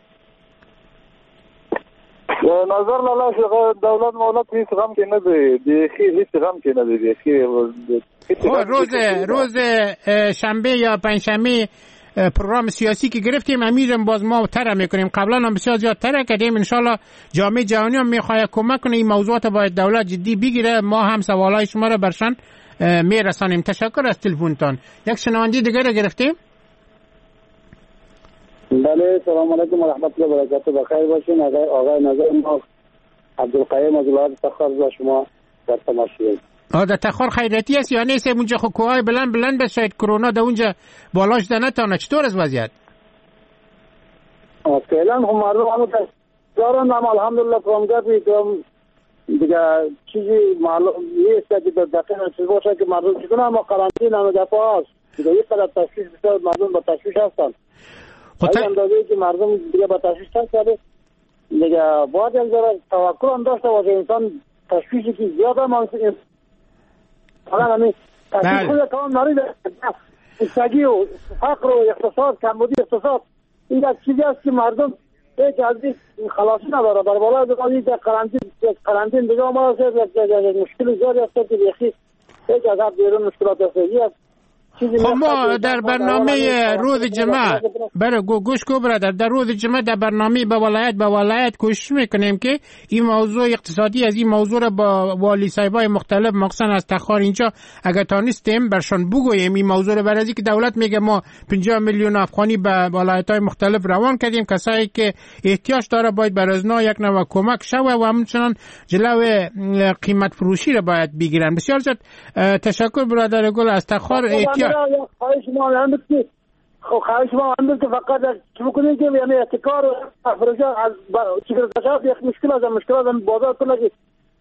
نظر لاله دولت مولت هیچ غم که نده دیخی هیچ غم که نده دیخی. روز روز شنبه یا پنجشنبه پروگرام سیاسی که گرفتیم امیرم باز ما تر میکنیم. قبلا هم بسیار زیاد تر کردیم. انشالله جامعه جهانی هم میخواد کمک کنه این موضوعات باید دولت جدی بگیره. ما هم سوالای شما را برشان میرسانیم. تشکر از تلفنتان. یک شنونده دیگه را گرفتیم. بله سلام علیکم و رحمت الله و برکاته. بخیر باشین. آقای آقای نظر ما عبدالقیوم از ولایت تخار با شما در تماس هستیم. آ در تخار خیراتی است یا نیست؟ اونجا خو کوهای بلند بلند به شاید کرونا در اونجا بالاش ده نتانه. چطور از وضعیت؟ فعلا هم مردم همون دارن. هم الحمدلله کامگاه بیتم دیگه چیزی معلوم نیست که در دقیقه چیز باشه که مردم چیزونه. اما قرانتین هم دفعه هست دیگه یک قدر تشویش بسیار مردم با تشویش هستن. این اندازه که مردم دیگه با تشویش هست کرده دیگه باید یک ذره توکل هم داشته باشه انسان. تشویشی که زیاد هم فقط همین تشویش خود کام ناریده استگی و فقر و اقتصاد کمبودی اقتصاد این یک چیزی است که مردم یک از این خلاصی نداره. برای بالا از این قرانتین قرانتین دیگه ما مشکل زیادی است که بیخی یک از هر بیرون مشکلات است. خب ما در برنامه روز جمعه برای گوش کو برادر در روز جمعه در برنامه به ولایت به ولایت کوشش میکنیم که این موضوع اقتصادی از این موضوع را با والی صاحبای مختلف مخصوصا از تخار اینجا اگر تانستیم برشان بگوییم این موضوع را. برای که دولت میگه ما پنجاه میلیون افغانی به ولایت‌های مختلف روان کردیم. کسایی که احتیاج داره باید بر ازنا یک نوع کمک شوه و همچنان جلوی قیمت فروشی را باید بگیرن. بسیار زیاد تشکر برادر گل از تخار. احتیاج خواهش ما هم که خواهش ما هم که فقط چه بکنید که یعنی احتکار و افروجا از چیکار تشابه یک مشکل از مشکلات بازار کنه که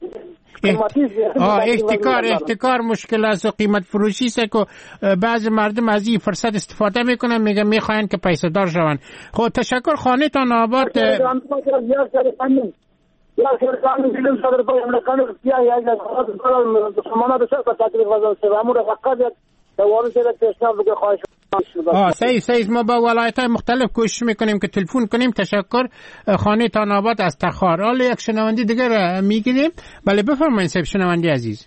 آه احتکار احتکار مشکل است و قیمت فروشی است که بعض مردم از این فرصت استفاده میکنن میگن میخواین که پیسه دار شون. خب تشکر. خانه تان آباد. یا سرکان فیلم صدر پای امریکان کیا یا از سمانا بسیار تکلیف وزن سوامو را فقط دوام شده تشناب بگه خواهش آه صحیح صحیح. ما با ولایت‌های مختلف کوشش میکنیم که تلفن کنیم. تشکر. خانه تان آباد از تخار. حالا یک شنونده دیگه را میگیریم. بله بفرمایید صاحب شنونده عزیز.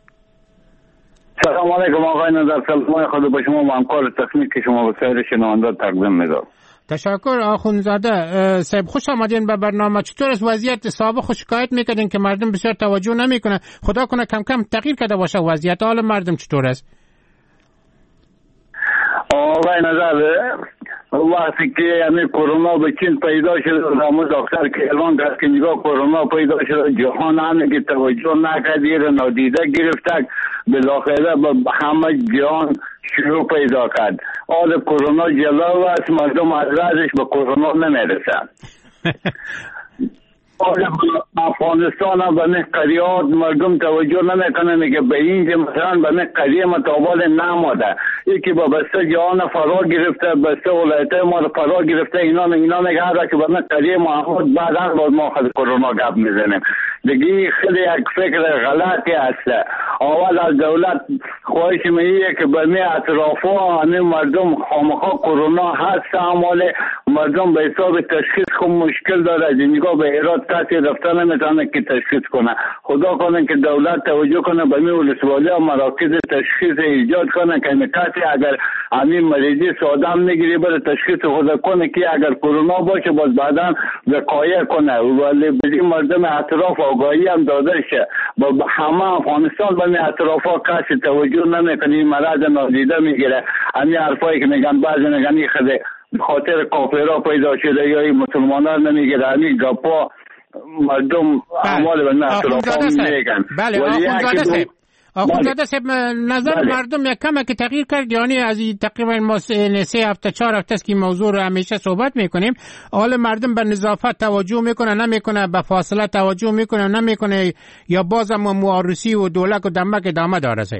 سلام علیکم آقای نظر. سلام خود با شما و همکار تکنیک که شما به سایر شنونده تقدیم می‌دارم. تشکر آخوندزاده صاحب. خوش آمدین به برنامه. چطور از وضعیت سابق خود شکایت میکردین که مردم بسیار توجه نمیکنه؟ خدا کنه کم کم تغییر کرده باشه وضعیت. حال مردم چطور است؟ آقای نظر وقتی که یعنی کرونا به چین پیدا شد همون دکتر که اعلان کرد که نگاه کرونا پیدا شد جهان همه که توجه نکردی رو نادیده گرفته بالاخره به همه جهان شروع پیدا کرد. آل کرونا جلو است مردم از رازش به کرونا نمیرسن. افغانستان هم به این قریات مردم توجه نمیکنه میگه به این مثلا به این قریه متابال نماده یکی با بسته جهان فرا گرفته بسته ولایته ما رو فرا گرفته اینا اینا میگه هر که به این قریه محمود بعدا باز ما خود کرونا گپ میزنیم دیگه. خیلی یک فکر غلطی هست. اول از دولت خواهش میگه که به این اطرافا همین مردم خامخا کرونا هست عماله مردم به حساب تشخیص خوب مشکل داره. نگاه به ایراد کسی رفته نمیتونه که تشخیص کنه. خدا کنه که دولت توجه کنه به این ولسوالی و مراکز تشخیص ایجاد کنه که کسی اگر همین مریضی ساده هم نگیری بره تشخیص خدا کنه که اگر کرونا باشه باز بعدا وقایع کنه. ولی به مردم اطراف آگاهی هم داده شه. با همه افغانستان به این اطرافا کسی توجه نمیکنه. این مرض نادیده میگیره. همین حرفایی که میگن بعضی میگن این خود خاطر کافرها پیدا شده یا این مسلمانان نمیگیره. همین گپا مردم اعمال به اطرافا میگن. بله آخوندزاده صاحب. آخوندزاده صاحب نظر بله. مردم یک کمه که تغییر کرد یعنی از این تقریبا ما سه هفته چهار هفته است که موضوع رو همیشه صحبت میکنیم. حالا مردم به نظافت توجه میکنه نمیکنه؟ به فاصله توجه میکنه نمیکنه؟ یا بازم معرسی و دولک و دمک ادامه داره صاحب؟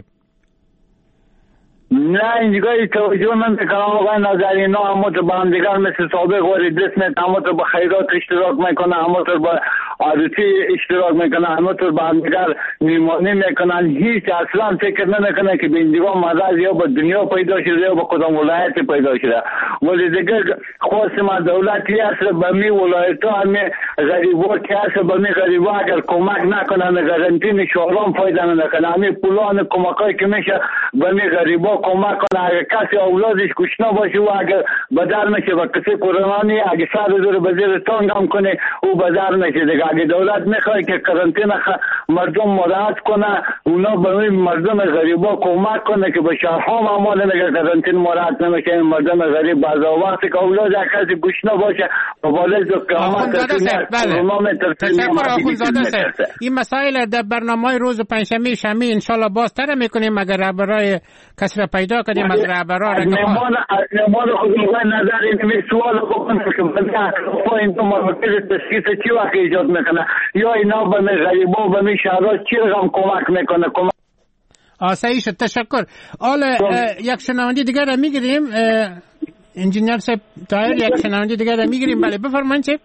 نه اینجا توجه نمیکنم آقای نظری. اینا همه تو با هم دیگر مثل سابق وارد دست میت همه تو با خیرات اشتراک میکنه همه تو با عروسی اشتراک میکنه همه تو با هم دیگر نیمانی میکنن. هیچ اصلا فکر نمیکنه که به اینجا مرض یا به دنیا پیدا شده یا به کدام ولایت پیدا شده. ولی دیگر خواست ما دولتی هست به می ولایت ها همی غریبا که هست به می غریبا اگر کمک نکنن قرنطینه شهران فایده نکنه. همی پولان کمکایی که میشه به می غریبا کمک کنه. اگر کسی اولادش گشنه باشه و اگر بدر میشه و کسی کرونا نی اگه صد دور به زیر تانگ هم کنه او بدر میشه دیگه. اگه دولت میخواد که قرنطینه مردم مراعات کنه اونا به مردم غریبا کمک کنه که به شهرها معمولا اگر قرنطینه مراعات نمیشه مردم غریب بعض وقتی که اولاد کسی گشنه باشه و بالای دو قیامت تشکر آخونزاده صاحب. این مسائل در برنامه روز پنجشنبه شنبه انشالله بازتر میکنیم اگر رهبرای کسی را پیدا کنیم اگر رهبرا را نمان نمان خود نظر این سوال بکنم که بنده این دو مرکز تشخیص چی وقت ایجاد میکنه یا اینا به غریبا و به شهرها چی رقم کمک میکنه کمک آسایی شد. تشکر. حالا یک شنونده دیگر را میگیریم. انجینیر صاحب تایر یک شنونده دیگر را میگیریم. بله بفرمایید صاحب.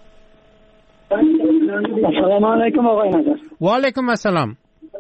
السلام علیکم آقای نظر. و علیکم السلام.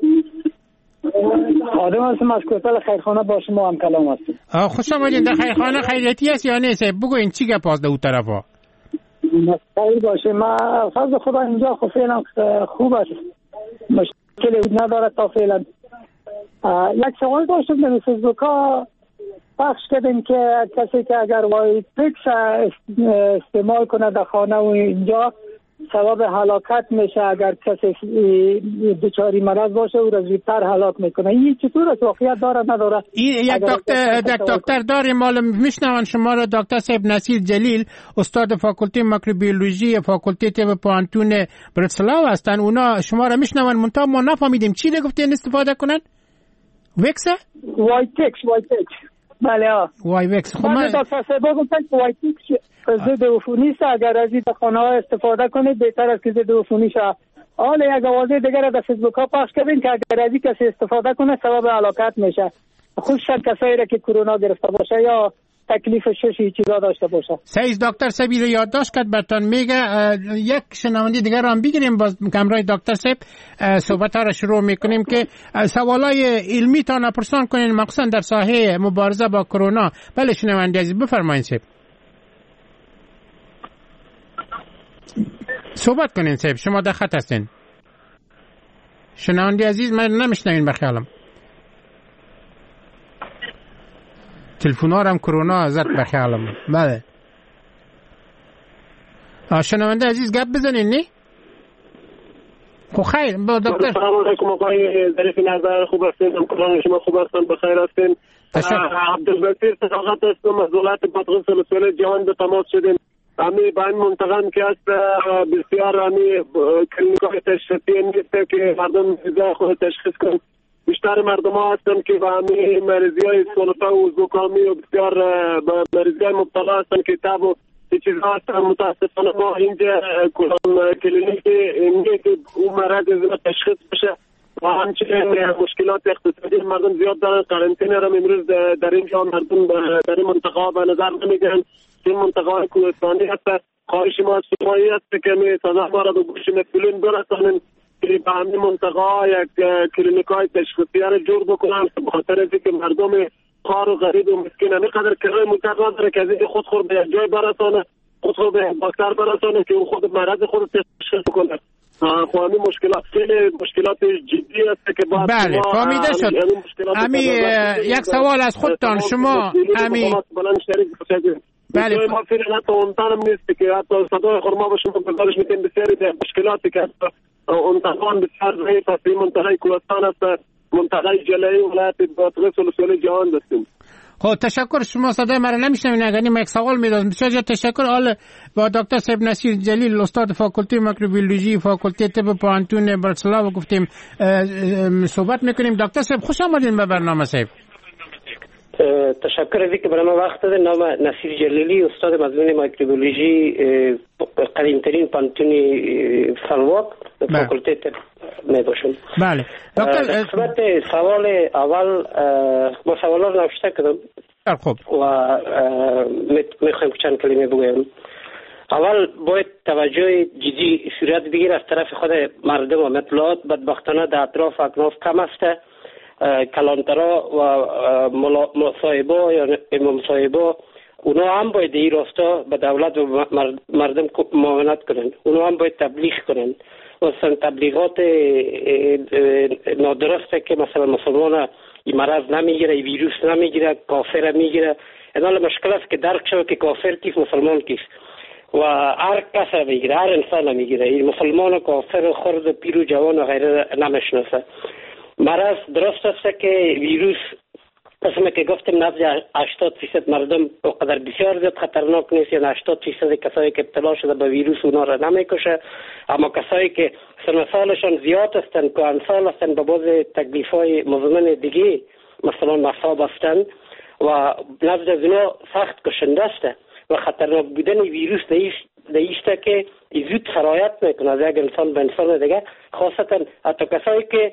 خادم هستم از کوتل خیرخانه با شما هم کلام هستیم. خوش آمدید. در خیرخانه خیریتی است یا نه صاحب؟ بگوین چی گپ است اون طرفا؟ خیر باشه. ما فضل خدا اینجا خب فعلا خوب است. مشکلی نداره تا فعلا. یک سوال داشتم در فیسبوک ها پخش کردیم که کسی که اگر وای پیکس استعمال کنه در خانه و اینجا سبب هلاکت میشه. اگر کسی دچاری مرض باشه او را زودتر هلاک میکنه. این چطور است؟ واقعیت داره نداره؟ این یک دکتر یک دکتر داریم مال میشنون شما را. دکتر صاحب نصیر جلیل استاد فاکولته میکروبیولوژی فاکولته طب پانتون برتسلاو هستن. اونا شما را میشنون منتها ما نفهمیدیم چی را گفتین استفاده کنن؟ وکس؟ وای تکس وای تکس. بله ها وای وکس. خب من دکتر صاحب گفتن که وای تکس ضد عفونی است. اگر از این خانه ها استفاده کنید بهتر است که ضد عفونی شه. حالا یک آوازه دیگر در فیسبوک ها پخش کردین که اگر از این کسی استفاده کنه سبب هلاکت میشه، خصوصا کسایی را که کرونا گرفته باشه یا تکلیف ششی چیزا داشته باشه. سیز دکتر سبی رو یادداشت کرد براتون میگه. یک شنونده دیگر رو هم بگیریم باز کمرای دکتر صاحب صحبت ها را شروع میکنیم که سوالای علمی تان پرسان کنین مخصوصا در ساحه مبارزه با کرونا. بله شنونده عزیز بفرمایید صاحب. صحبت کنین صاحب. شما در خط هستین. شنونده عزیز من نمیشنوین بخیالم. تلفن‌ها هم کرونا زد بخیالم. بله. شنونده عزیز گپ بزنین نی؟ خب خیر با دکتر. سلام علیکم آقای ظریف نظر. خوب هستین؟ کلان شما خوب هستن؟ بخیر هستین؟ عبدالبصیر صداقت هستم از ولایت بادغیس ولسوالی جهان به تماس شدیم. امی با این منطقه که است بسیار امی کلینیک‌های تشخیصی نیست که مردم چیزا خود تشخیص کنن. بیشتر مردم ها هستن که با همی مریضی های سلطه و زکامی و بسیار با مریضی های مبتلا هستن که تب و چیزها هستن. متاسفانه ما اینجا کلینیک اینجا که اون مرض از تشخیص بشه و همچنین مشکلات اقتصادی مردم زیاد دارن. قرنطینه را امروز در اینجا مردم در این منطقه به نظر نمیگن. این منطقه های کوهستانی هست. خواهش ما از شمایی هست که می صدا ما را به گوش مسئولین برسانن که به همین منطقه ها یک کلینیک های تشخیصی را جور بکنن به خاطر از اینکه مردم خار و غریب و مسکین همینقدر کرای منطقه داره که از این خود خود به یک جای برسانه، خود خود به دکتر برسانه که اون خود مرض خود تشخیص کنه. خب همین مشکلات خیلی مشکلات جدی است که باید بله فهمیده شد. امی یک سوال از خودتان شما امی بله ما فعلا حتی اونتانم نیست که حتی صدای خورما باشیم گزارش میتیم بسیاری در مشکلاتی که اونتان بسیار ضعیف است. این منطقه کوهستان است، منطقه جلایی ولایت بادغیس ولسوالی جهان دستیم. خب تشکر. شما صدای مرا نمیشنوین اگر ما یک سوال میدادم. بسیار زیاد تشکر. حالا با دکتر صاحب نصیر جلیل استاد فاکولته میکروبیولوژی فاکولته طب پانتون برتسلاو گفتیم صحبت میکنیم. دکتر صاحب خوش آمدین به برنامه صاحب. تشکر از اینکه برای ما وقت دادید. نام نصیر جلیلی استاد مضمون میکروبیولوژی قدیمترین پانتون فلواک فاکولته طب می باشم. بله دکتر خدمت سوال اول با سوالا رو نوشته کردم. خب و میخوایم که چند کلمه بگویم. اول باید توجه جدی صورت بگیر از طرف خود مردم و مطلعات بدبختانه در اطراف اکناف کم است. کلانترا و مصاحبه یا امام صاحبه اونا هم باید این راستا به دولت و مردم معاونت کنن. اونا هم باید تبلیغ کنن. و تبلیغات نادرسته که مثلا مسلمان این مرض نمیگیره، این ویروس نمیگیره، کافر میگیره. اینا مشکل است که درک شود که کافر کیست، مسلمان کیست. و هر کس را میگیره، هر انسان میگیره. این مسلمان و کافر و خرد و پیر و جوان و غیره نمیشناسه. مرض درست است که ویروس قسمه که گفتم نزد هشتاد فیصد مردم اونقدر بسیار زیاد خطرناک نیست، یعنی هشتاد فیصد کسایی که ابتلا شده به ویروس اونا را نمیکشه، اما کسایی که سن سالشان زیاد هستند، کهنسال هستند، به بعض تکلیف‌های مزمن دیگه مثلا مصاب هستند و نزد از اونا سخت کشنده است و خطرناک بودن ویروس دیسته که زود سرایت میکنه از یک انسان به انسان دیگه، خاصتا حتی کسایی که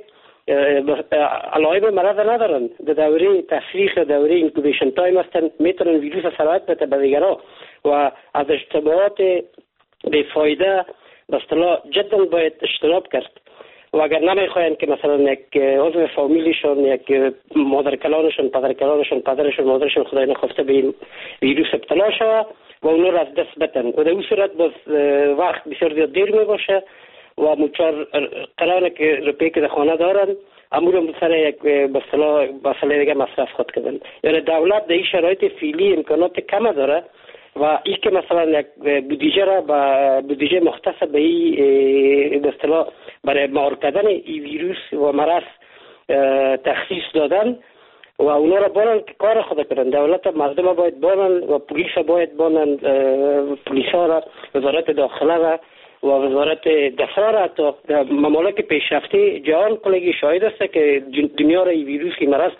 علائم مرض ندارن، در دوره تفریخ، دوره اینکوبیشن تایم هستن، میتونن ویروس سرایت بده به دیگران و از اجتماعات بیفایده به اصطلاح جدا باید اجتناب کرد. و اگر نمیخواین که مثلا یک عضو فامیلیشون، یک مادر کلانشون، پدر کلانشون، پدرشون، مادرشون خدای نخواسته به این ویروس ابتلا شود و اونو را از دست بدن و در اون صورت باز وقت بسیار زیاد دیر می باشه و مچار قراره که روپی که در خانه دارن امور هم سر یک به اصطلاح مسئله دیگه مصرف خود کردن. یعنی دولت در این شرایط فعلی امکانات کم داره و این که مثلا یک بودجه را با بودجه مختص به این به اصطلاح برای مهار کردن این ویروس و مرض تخصیص دادن و اونا را بانن که کار خود کردن. دولت مردم باید بانن و پلیس باید بانن، پلیس ها را، وزارت داخله را و وزارت دفاع را. تا در ممالک پیشرفته جهان کلگی شاهد است که دنیا را این ویروس این مرض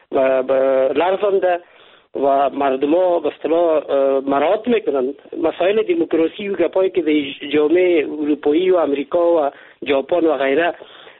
لرزانده و مردم ها به اصطلاح مراعات میکنن. مسائل دموکراسی و گپایی که در جامعه اروپایی و امریکا و ژاپن و غیره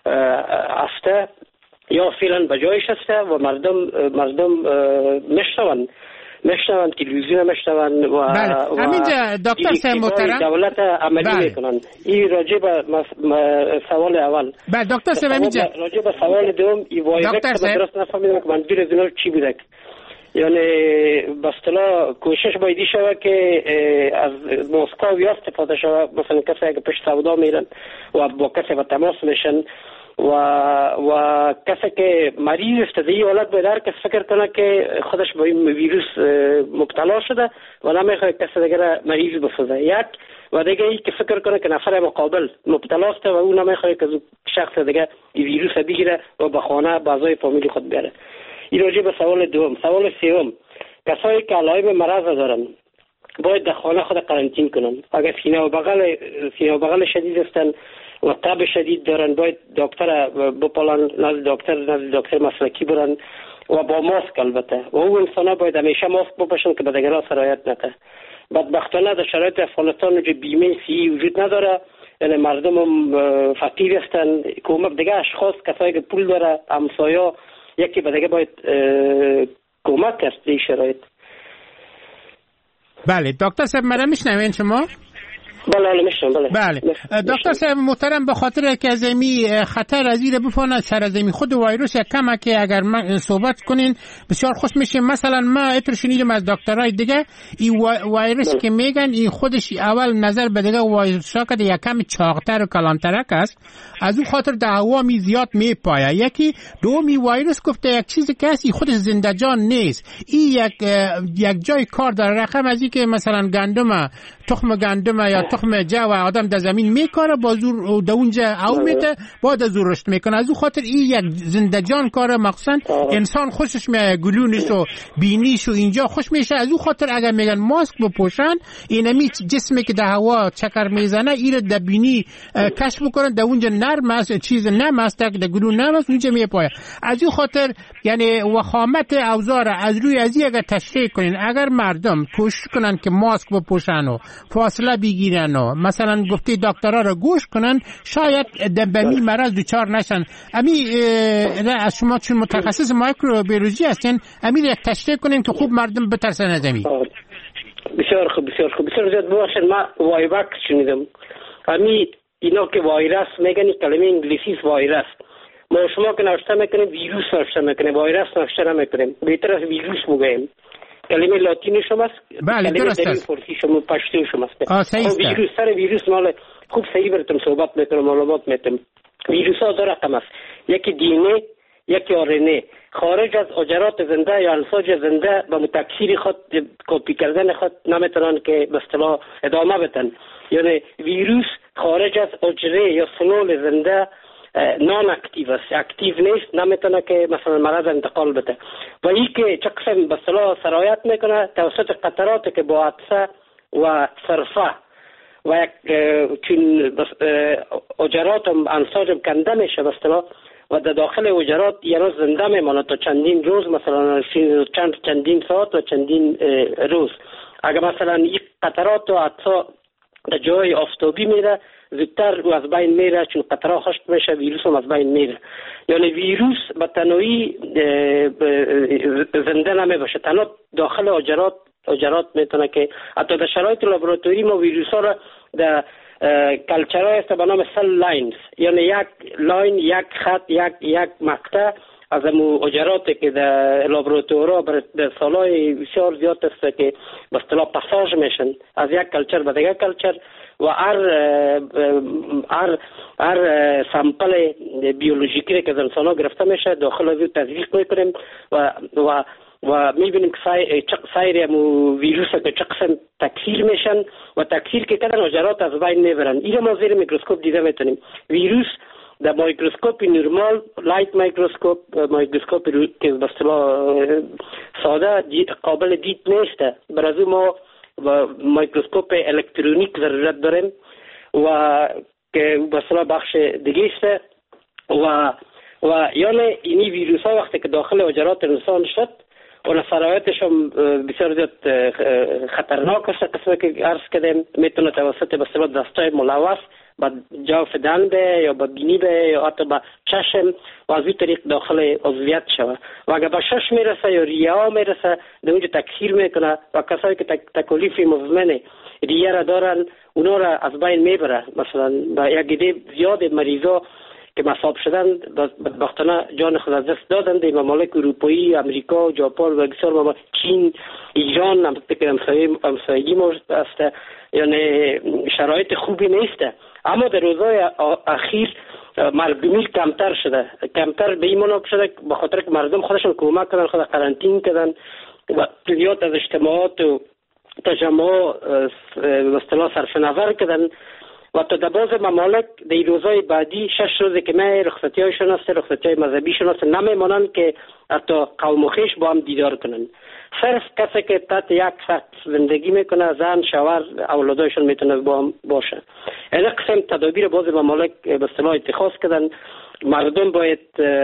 هسته یا فعلا به جایش هسته و مردم مردم میشنون میشنون تلویزیون میشنون و همینجا دکتر صاحب محترم دولت عملی بله. میکنن. این راجع به سوال اول. بله دکتر صاحب همینجا راجع به سوال دوم این وایرس که درست نفهمیدم که منظور از اینا چی بوده. یعنی به اصطلاح کوشش بایدی شوه که از مسکو یا استفاده شوه، مثلا کسی که پشت سودا میرن و با کسی به تماس میشن و و کسی که مریض است در این حالت باید هر کس فکر کنه که خودش با این ویروس مبتلا شده و نمیخواد کسی دیگر مریض بسازه. یک و دیگه ای که فکر کنه که نفر مقابل مبتلا است و او نمیخواد که شخص دیگه این ویروس بگیره و به خانه بعضای فامیل خود بیاره. این راجع به سوال دوم. سوال سوم، کسایی که علائم مرض دارن باید در خانه خود قرنطین کنن. اگر سینه و بغل سینه و بغل شدید هستن و تب شدید دارن باید دکتر بپالن، نزد دکتر نزد دکتر مسلکی برن و با ماسک البته و اون انسان باید همیشه ماسک بپوشن که به دیگران سرایت نکنه. بدبختانه در شرایط افغانستان جو بیمه صحی وجود نداره، یعنی مردم هم فقیر هستن. کمک دیگه اشخاص کسایی که پول داره همسایا یکی به دیگه باید کمک کرد این شرایط. بله دکتر صاحب مرا میشنوین شما؟ بله میشنم. بله بله دکتر صاحب محترم، به خاطر که از امی خطر از این بفاند سر از امی خود ویروس یک کم که اگر من صحبت کنین بسیار خوش میشه. مثلا ما اتر شنیدم از دکترای دیگه این ویروس که میگن این خودش اول نظر به دیگه ویروس شاکد یک کم چاقتر و کلانترک است، از اون خاطر در هوا می زیاد میپایه. یکی دومی ویروس گفته یک چیزی که هست خودش زنده جان نیست، این یک یک جای کار داره. رقم از این که مثلا گندم تخم گندم یا تخم جو آدم در زمین میکاره با زور در اونجا او میده بعد از زور رشد میکنه. از اون خاطر این یک زنده جان کاره، مخصوصا انسان خوشش میاد گلونش و بینیش و اینجا خوش میشه. از اون خاطر اگر میگن ماسک بپوشن اینمی جسمی که در هوا چکر میزنه این در بینی کشف بکنن در اونجا نرم است، چیز نرم است که در گلون نرم است اونجا میپایه. از اون خاطر یعنی وخامت اوزار از روی از اگر تشریح کنین، اگر مردم کوشش کنن که ماسک بپوشن و فاصله بگیرن و مثلا گفته دکترها رو گوش کنن شاید دبمی مرض دوچار نشن. امی از شما چون متخصص مایکروبیولوژی هستین امی یک تشریح کنین که خوب مردم بترسن از امی. بسیار خوب بسیار خوب بسیار زیاد باشن. ما وایبک شنیدم امی اینا که وایرس میگن کلمه انگلیسی وایرس. ما شما که نوشته میکنیم ویروس نوشته میکنیم، وایرس نوشته نمیکنیم. بهتر از ویروس بگیم. کلمه لاتینی شماست. بله درست است. فارسی شما پشتو شماست. آه صحیح است. ویروس سر ویروس مال خوب صحیح براتون صحبت میکنم، معلومات میدم. ویروس ها دو رقم است، یکی دی ان ای یکی آر ان ای. خارج از اجرات زنده یا انساج زنده به تکثیر خود کپی کردن خود نمیتونن که به اصطلاح ادامه بدن. یعنی ویروس خارج از اجره یا سلول زنده نان اکتیو است، اکتیو نیست، نمیتونه که مثلا مرض انتقال بده. و این که چه قسم به اصطلاح سرایت میکنه توسط قطرات که با عطسه و صرفه و یک چون اجرات انساج کنده میشه به اصطلاح و در داخل اجرات یه روز زنده میمونه تا چندین روز، مثلا چند چندین ساعت و چندین روز. اگر مثلا این قطرات و عطسه در جای آفتابی میره زودتر و از بین میره، چون قطره خشک میشه ویروس هم از بین میره. یعنی ویروس به تنهایی زنده نمیباشه، تنها داخل اجرات اجرات میتونه که حتی در شرایط لابراتوری ما ویروس ها را در کلچرهای است به نام سل لاینز، یعنی یک لاین، یک خط، یک یک مقطع از امو اجراتی که در لابراتورها در سالهای بسیار زیاد است که به اصطلاح پاساژ میشن از یک کلچر به دیگر کلچر و هر هر هر سامپل بیولوژیکی که از انسان ها گرفته میشه داخل از تزریق میکنیم و و و میبینیم که سایر سایر امو ویروس که چه قسم تکثیر میشن و تکثیر که کردن اجرات از بین میبرن. اینو ما زیر میکروسکوپ دیده میتونیم. ویروس در میکروسکوپ نرمال، لایت میکروسکوپ، میکروسکوپ که به اصطلاح ساده قابل دید نیست، برای ما و میکروسکوپ الکترونیک ضرورت داریم و که به اصطلاح بخش دیگه است و و یعنی اینی ویروس ها وقتی که داخل اجرات انسان شد و سرایتش هم بسیار زیاد خطرناک است، قسمه که عرض کردیم میتونه توسط به اصطلاح دستای ملوث با جوف دهن به یا با بینی به یا حتی با چشم و از این طریق داخل عضویت شود و اگر با شش میرسه یا ریه ها میرسه در اونجا تکثیر میکنه و کسایی که تک تکالیف مزمن ریه را دارن اونا را از بین میبره. مثلا با یک عده زیاد مریضا که مصاب شدن بدبختانه جان خود از دست دادن در ممالک اروپایی، امریکا، ژاپن و بسیار ممالک، چین، ایران هم که همسایگی ما است، یعنی شرایط خوبی نیست. اما در روزهای اخیر مرگمیر کمتر شده، کمتر به این مناب شده به خاطر که مردم خودشون کمک کردن، خود قرنطین کردن و زیاد از اجتماعات و تجمع به اصطلاح صرف نظر کردن و تا در بعض ممالک در روزهای بعدی شش روزی که می رخصتی هایشون است، رخصتی های مذهبیشون است، نمیمانند که حتی قوم و خویش با هم دیدار کنن. صرف کسی که تحت یک سقف زندگی میکنه، زن، شوهر، اولادایشون میتونه با هم باشه. این قسم تدابیر بعض ممالک به اصطلاح اتخاذ کردن. مردم باید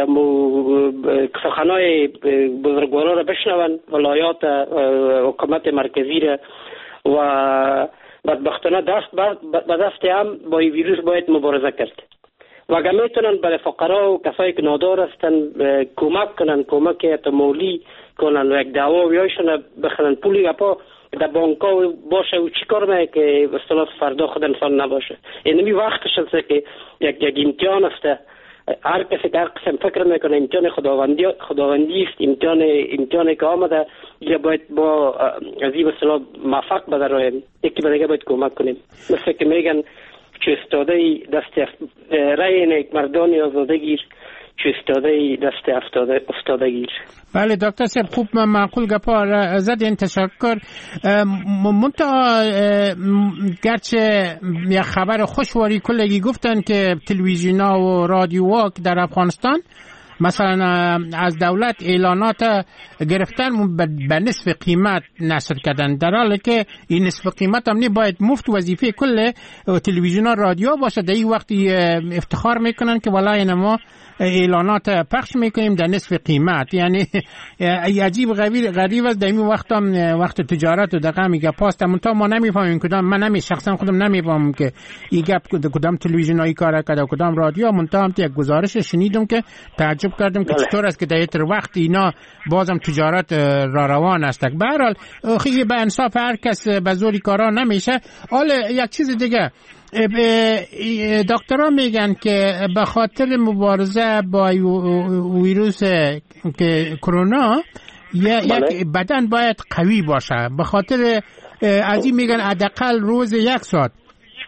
سخنهای بزرگوارا را بشنون، ولایات حکومت مرکزی را و بدبختانه دست به دست هم با این ویروس باید مبارزه کرد و اگر میتونن برای فقرا و کسایی که نادار هستن کمک کنن، کمک مالی کنن و یک دعوا ویایشون بخرن، پولی اپا در بانکا باشه و چی کار میه که به اصطلاح فردا خود انسان نباشه. اینمی وقتش هست که یک یک امتحان است. هر کسی که هر قسم فکر میکنه امتحان خداوندی خداوندی است، امتحان امتحانی که آمده یا باید با از این مثلا موفق بدراییم، یکی به دیگه باید کمک کنیم. مثل که میگن چه استاده دست رای نیک مردانی آزاده گیر، چه استاده دست افتاده افتاده گیر. بله دکتر صاحب خوب معقول گپا زدین، تشکر. منتها گرچه یک خبر خوشواری کلگی گفتن که تلویزیونا و رادیوها در افغانستان مثلا از دولت اعلانات گرفتن به نصف قیمت نشر کردن، در حالی که این نصف قیمت هم باید مفت وظیفه کل تلویزیون رادیو باشه. در این وقتی افتخار میکنن که والله ما اعلانات پخش میکنیم در نصف قیمت. یعنی عجیب غریب غریب است. در این وقت هم وقت تجارت و دقیقا میگه پاست منتها ما نمیفهمیم کدام، من نمی شخصا خودم نمیفهمم که این گپ کدام تلویزیونایی کار کرده کدام رادیو. منتها هم یک گزارش شنیدم که تعجب کردم که چطور است که در این وقت اینا بازم تجارت را روان است. به هر حال خیلی به انصاف هر کس به زوری کارا نمیشه. حالا یک چیز دیگه، دکترها میگن که به خاطر مبارزه با ویروس که کرونا یک بدن باید قوی باشه، به خاطر از این میگن حداقل روز یک ساعت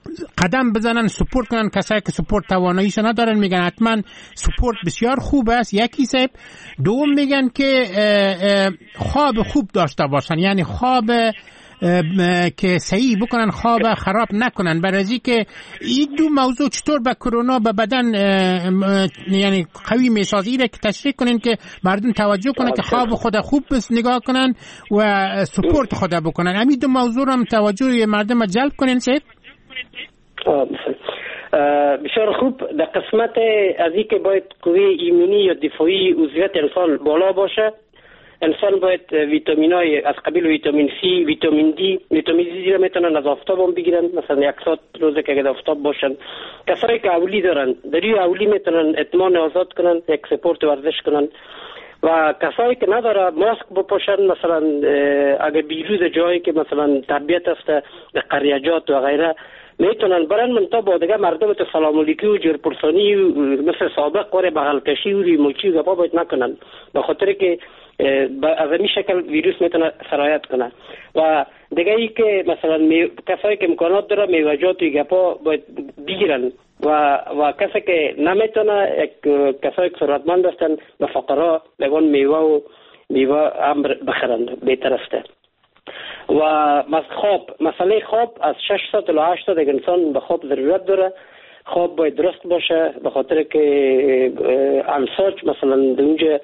قدم بزنن، سپورت کنن. کسایی که سپورت تواناییش ندارن میگن حتما سپورت بسیار خوب است، یکی سب. دوم میگن که خواب خوب داشته باشن، یعنی خواب که صحیح بکنن، خواب خراب نکنن. برای که این دو موضوع چطور به کرونا به بدن یعنی قوی میسازه، اینه که تشریح کنین که مردم توجه کنن که خواب خود خوب بس نگاه کنن و سپورت خود بکنن. همین دو موضوع هم توجه مردم جلب کنین. سید بسیار خوب. در قسمت از این که باید قوه ایمنی یا دفاعی عضویت انسان بالا باشه، انسان باید ویتامین های از قبیل ویتامین سی، ویتامین دی، ویتامین دی را میتونن از آفتاب هم بگیرن، مثلا یک ساعت روزه که اگر آفتاب باشن. کسایی که اولی دارن در این اولی میتونن اطمینان آزاد کنن، یک سپورت ورزش کنن. و کسایی که نداره ماسک بپوشن، مثلا اگر بیروز جایی که مثلا تربیت است قریجات و غیره میتونن برن منطقه با دیگه مردم تو سلام علیکی و جرپرسانی مثل سابق وره بغل کشی و ریموچی و گپا باید نکنن، به خاطر که از این شکل ویروس میتونه سرایت کنه. و دیگه ای که مثلا کسایی که امکانات داره میوجات و گپا باید بگیرن و و کسی که نمیتونه، کسایی که ثروتمند هستن به فقرا بگن میوه و میوه امر بخرن، بهتر است. و خواب، مسئله خواب از شش ساعت تا هشت ساعت انسان به خواب ضرورت داره. خواب باید درست باشه، به خاطر که امساج مثلا در اونجا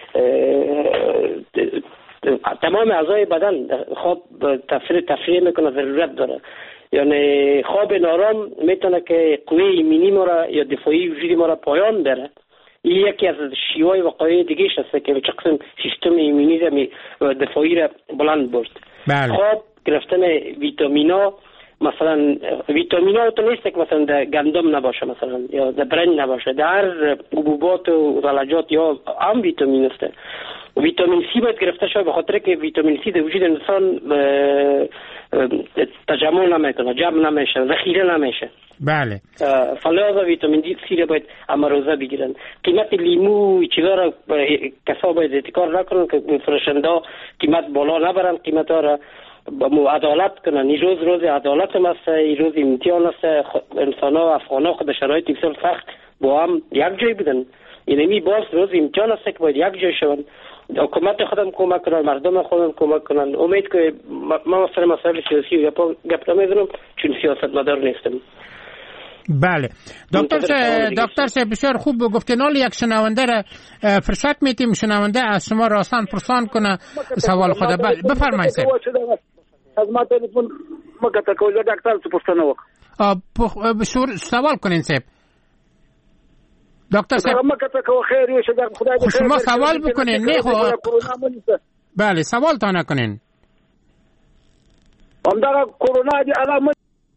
تمام اعضای بدن خواب تفریح تفریح میکنه، ضرورت داره. یعنی خواب نارام میتونه که قوه ایمنی ما را یا دفاعی وجودی ما را پایان بره. این یکی از شیوه وقایع دیگه است که چه قسم سیستم ایمنی و دفاعی را بلند برد. بله. خواب گرفتن ویتامینا، مثلا ویتامینا تو نیست که مثلا در گندم نباشه مثلا یا در برنج نباشه، در حبوبات و غلجات یا هم ویتامین است. ویتامین سی باید گرفته شود، به خاطر که ویتامین سی در وجود انسان تجمع نمیکنه، جمع نمیشه، ذخیره نمیشه. بله. فلذا ویتامین دی سی را باید امروزه بگیرن. قیمت لیمو چیزا را کسا باید احتکار نکنن که فروشنده قیمت بالا نبرن، قیمت ها را با عدالت کنن. این روز روز عدالت هم است، این روز امتحان است. انسان ها افغان ها خود شرایط بسیار سخت با هم یک جای بودن، اینمی باز روز امتحان است که باید یک جای شون. حکومت خودم کمک کنن، مردم خودم کمک کنن. امید که ما مثلا مسائل سیاسی و گپ نمیزنم چون سیاستمدار نیستم. بله دکتر دکتر صاحب بسیار خوب گفتین. حالا یک شنونده را فرصت میتیم شنونده از شما راستان پرسان کنه سوال خود. بفرمایید صاحب. از ما تلفن مکه تا کوزه دکتر څه پوښتنه وکړه. سوال کنین صاحب. دکتر صاحب مکه تا کو خیر یو شه خدای دې شما سوال بکنین. نه خو بله سوال تا نکنین. همدغه کرونا دی علامه.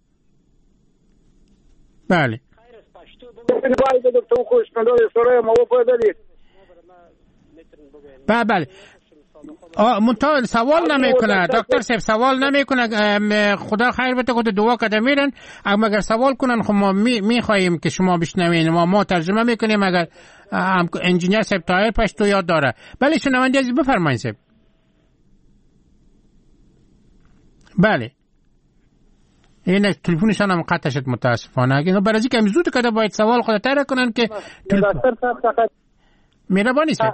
بله. بله بله. منتها سوال نمیکنه دکتر صاحب، سوال نمیکنه. خدا خیر بده خود دعا کده میرن. اگر سوال کنن خب ما میخواهیم که شما بشنوین، ما ما ترجمه میکنیم. اگر انجینیر صاحب طاهر پشتو یاد داره. بله شنونده عزیز بفرمایید صاحب. بله این تلفنشان هم قطع شد متاسفانه. اگه برای اینکه زود کده باید سوال خود تر کنن که دکتر صاحب مهربانی صاحب.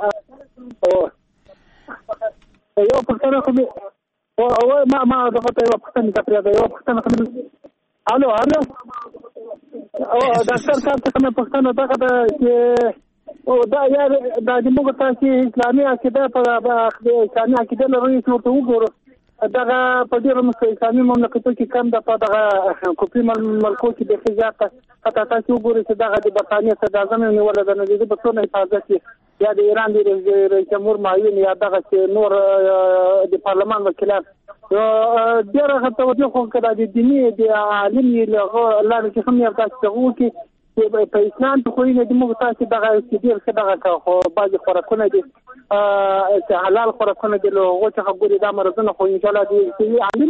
یو پښتنه خو او ما ما دغه ته یو پښتنه کړی دا یو پښتنه خو الو الو او ډاکټر صاحب ته کومه پښتنه دغه چې او دا یا د موږ تاسو اسلامي عقیده په اسلامي عقیده لري چې ورته وګورو دغه په ډیرو اسلامي مملکتونو کې کم د په دغه کوپی ملکو کې د فزیات حتی تاسو وګورئ چې دغه د برتانیې صدر اعظم نیول د نړۍ په ټول حفاظت یا د ایران د رئیس جمهور معین یا دغه نور د پارلمان وکیلان ډیره توجه خو کړه د دیني د عالمي الله چې هم یو تاسو کې په اسلام په کوینه د موږ تاسو دغه چې ډیر څه دغه خو باندې خوراکونه دي چې حلال خوراکونه دي له هغه څخه ګوري دا مرزونه خو ان شاء الله دي عالمي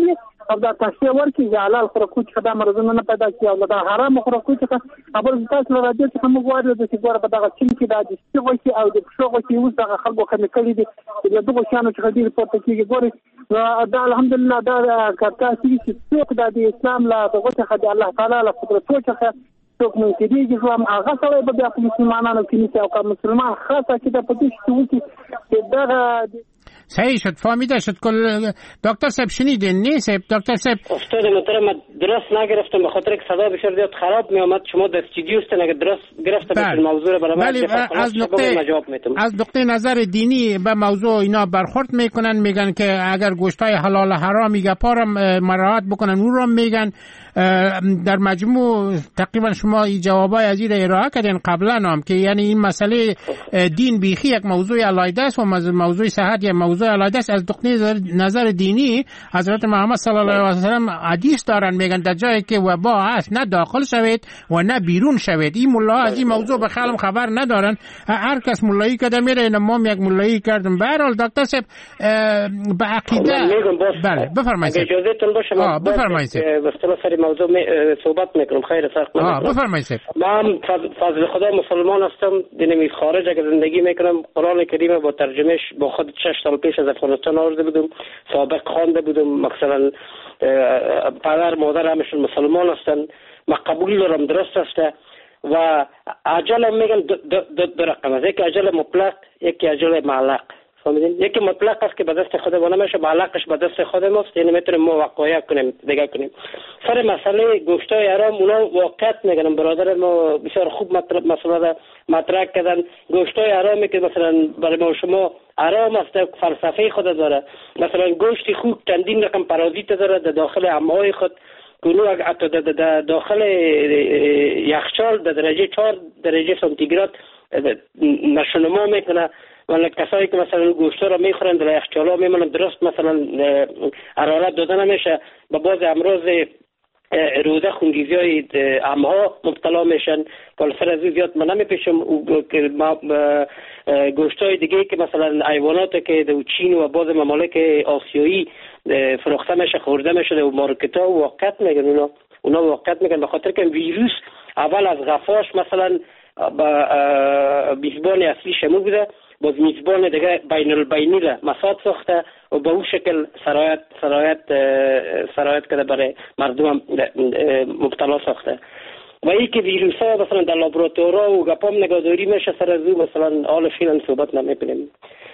او دا تاسو ورکی حلال خو کوچ خدای مرزونه نه پیدا کی او دا حرام خو کوچ خدای خبر تاسو را دي چې موږ وایو د چې ګوره په دغه چین کې دا د څه کې او د شوغو کې اوس دغه خلکو خنه کړی دي د دغه شانو چې خدای په پورته کې ګوري دا الحمدلله دا کارتا چې څوک د اسلام لا دغه خدای الله تعالی له قدرت څخه څوک مې کې دي چې هغه سره به د مسلمانانو کې نه او که مسلمان خاصه چې د پدې شتو کې دغه صحیح شد فهمیده شد کل دکتر صاحب شنیدین نه صاحب دکتر صاحب استاد محترم درست نگرفتم به خاطر که صدا بسیار زیاد خراب می آمد شما در استودیو هستین اگه درست گرفته باشین موضوع رو برام از نقطه از نقطه نظر دینی به موضوع اینا برخورد میکنن میگن که اگر گوشتای حلال حرام گپارم مراعات بکنن اون رو میگن در مجموع تقریبا شما این جوابای از این ارائه کردین قبلا هم که یعنی این مسئله دین بیخی یک موضوع علیحده است و موضوع صحت یک موضوع علیحده است. از نقطه نظر دینی حضرت محمد صلی الله علیه و سلم حدیث دارن میگن در جایی که وبا هست نه داخل شوید و نه بیرون شوید. این ملا از این موضوع به خیالم خبر ندارن، هر کس ملایی کرده میره. این ما یک ملایی کردم. به هر حال دکتر صاحب به عقیده بله بفرمایید اجازهتون باشه ما بفرمایید موضوع صحبت میکنم. خیر فرق نمیکنه. بفرمایید. من فضل خدا مسلمان هستم، دینم خارج اگر زندگی میکنم. قرآن کریم با ترجمهش با خود شش سال پیش از افغانستان آورده بودم، سابق خوانده بودم. مثلا پدر مادر همشون مسلمان هستن، من قبول دارم درست هسته. و عجل میگن دو رقم است، یکی عجل مطلق یکی عجل معلق. فهمیدین؟ یکی مطلق است که به دست خودمون نمیشه، معلقش به دست خودماست، یعنی میتونیم ما وقایع کنیم دیگه کنیم. سر مسئله گوشتای حرام اونا واقعیت میگن، برادر ما بسیار خوب مطلب مسئله مطرح کردن. گوشتای حرامی که مثلا برای ما شما حرام است، فلسفه خود داره. مثلا گوشت خوب چندین رقم پارازیت داره در داخل امعای خود، گلو حتی در داخل یخچال در درجه چهار درجه سانتیگراد نشونما میکنه. ولی کسایی که مثلا گوشت را میخورند در یخچالا میمونند، درست مثلا حرارت داده نمیشه، به باز امراض روده خونریزی های امها مبتلا میشن. پالسر از زیاد من نمیپیشم گوشت های دیگه که مثلا حیوانات که در چین و باز ممالک آسیایی فروخته میشه خورده میشه و مارکت ها واقعیت میگن. اونا اونا واقعیت میگن به خاطر که ویروس اول از غفاش مثلا با میزبان اصلی شمو بوده، باز میزبان دیگه بین البینی را مساد ساخته و به اون شکل سرایت سرایت سرایت کرده برای مردم مبتلا ساخته. و ای که ویروس ها مثلا در لابراتوارا و گپام نگهداری میشه سر از او مثلا حال فیلن صحبت نمیکنیم.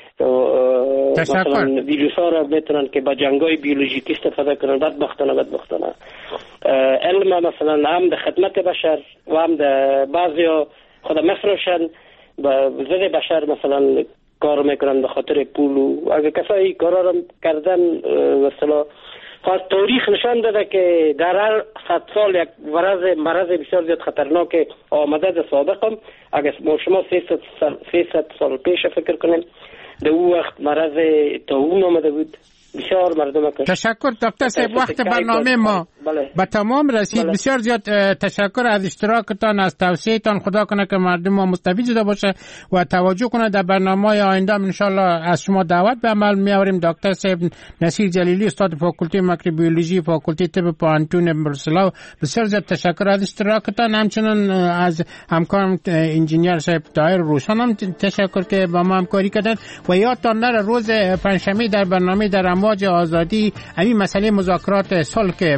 مثلا ویروس ها را میتونن که با جنگای بیولوژیکی استفاده کنن. بدبختانه بدبختانه علم مثلا هم در خدمت بشر و هم در بعضی ها خود مفروشن با ضد بشر مثلا کار میکنن به خاطر پول. و اگه کسایی کارا رو کردن مثلا خاص تاریخ نشان داده که در هر صد سال یک مرض مرض بسیار زیاد خطرناک آمده در سابقم. اگه ما شما سیصد سال پیش فکر کنیم در اون وقت مرض طاعون آمده بود، بسیار مردم کشت. تشکر دکتر صاحب، وقت برنامه ما به تمام رسید. بله. بسیار زیاد تشکر از اشتراکتان، از توصیه‌تان. خدا کنه که مردم ما مستفید شده باشه و توجه کنه. در برنامه‌های آینده ان شاء الله از شما دعوت به عمل می‌آوریم. دکتر صاحب نصیر جلیلی، استاد فاکولته میکروبیولوژی فاکولته طب پانتون بروسلا، بسیار زیاد تشکر از اشتراکتان. همچنین از همکارم انجینیر صاحب طاهر روشن هم تشکر که با ما همکاری کردن. و یادتان نره روز پنجشنبه در برنامه در امواج آزادی همین مسئله مذاکرات صلح که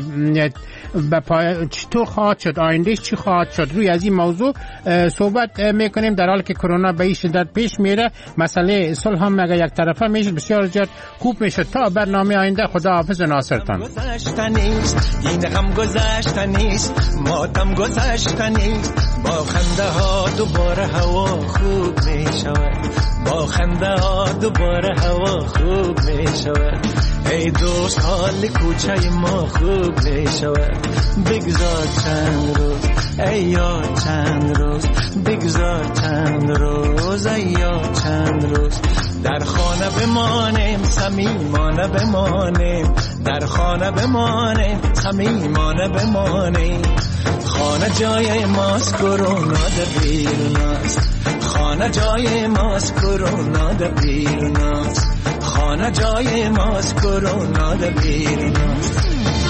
چطور خواهد شد، آیندهش چی خواهد شد، روی از این موضوع صحبت میکنیم. در حالی که کرونا به این شدت پیش میره، مسئله صلح هم اگر یک طرفه میشه بسیار زیاد خوب میشه. تا برنامه آینده، خدا حافظ ناصرتان. این غم گذشته نیست، ماتم گذشته نیست، با خنده ها دوباره هوا خوب میشود، با خنده ها دوباره هوا خوب میشود. ای دوست حال کوچه ما خوب میشود. بگذار چند روز ای یار چند روز، بگذار چند روز ای یار چند روز. در خانه بمانیم صمیمانه بمانیم، در خانه بمانیم صمیمانه بمانیم. خانه جای ماست، کرونا در بیرون است. خانه خانه جای ماست کرونا در بیروناست خانه جای ماست کرونا در بیروناست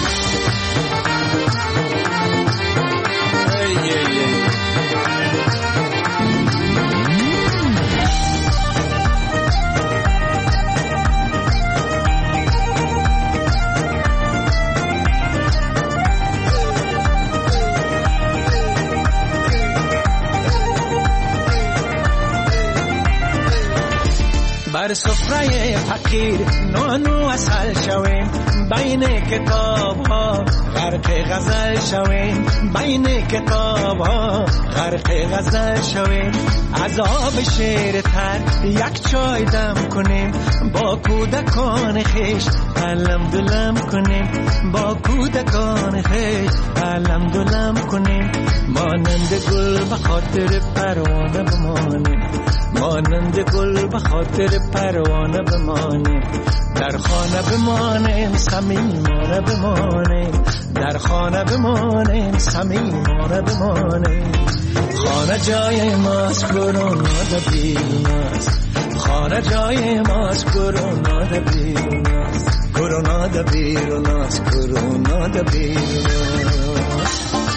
بر سفره فقیر نانو اصل شویم بین کتاب ها غرق غزل شویم بین کتاب ها غرق غزل شویم عذاب شیر تر یک چای دم کنیم با کودکان خیش علم دلم کنیم با کودکان خیش علم دلم کنیم مانند گل به خاطر پروانه بمانیم مانند گل به خاطر پروانه بمانیم در خانه بمانیم صمیمانه بمانیم در خانه بمانیم صمیمانه بمانیم خانه جای ماست کرونا در بیروناست خانه جای ماست کرونا در بیروناست کرونا در بیروناست کرونا در بیروناست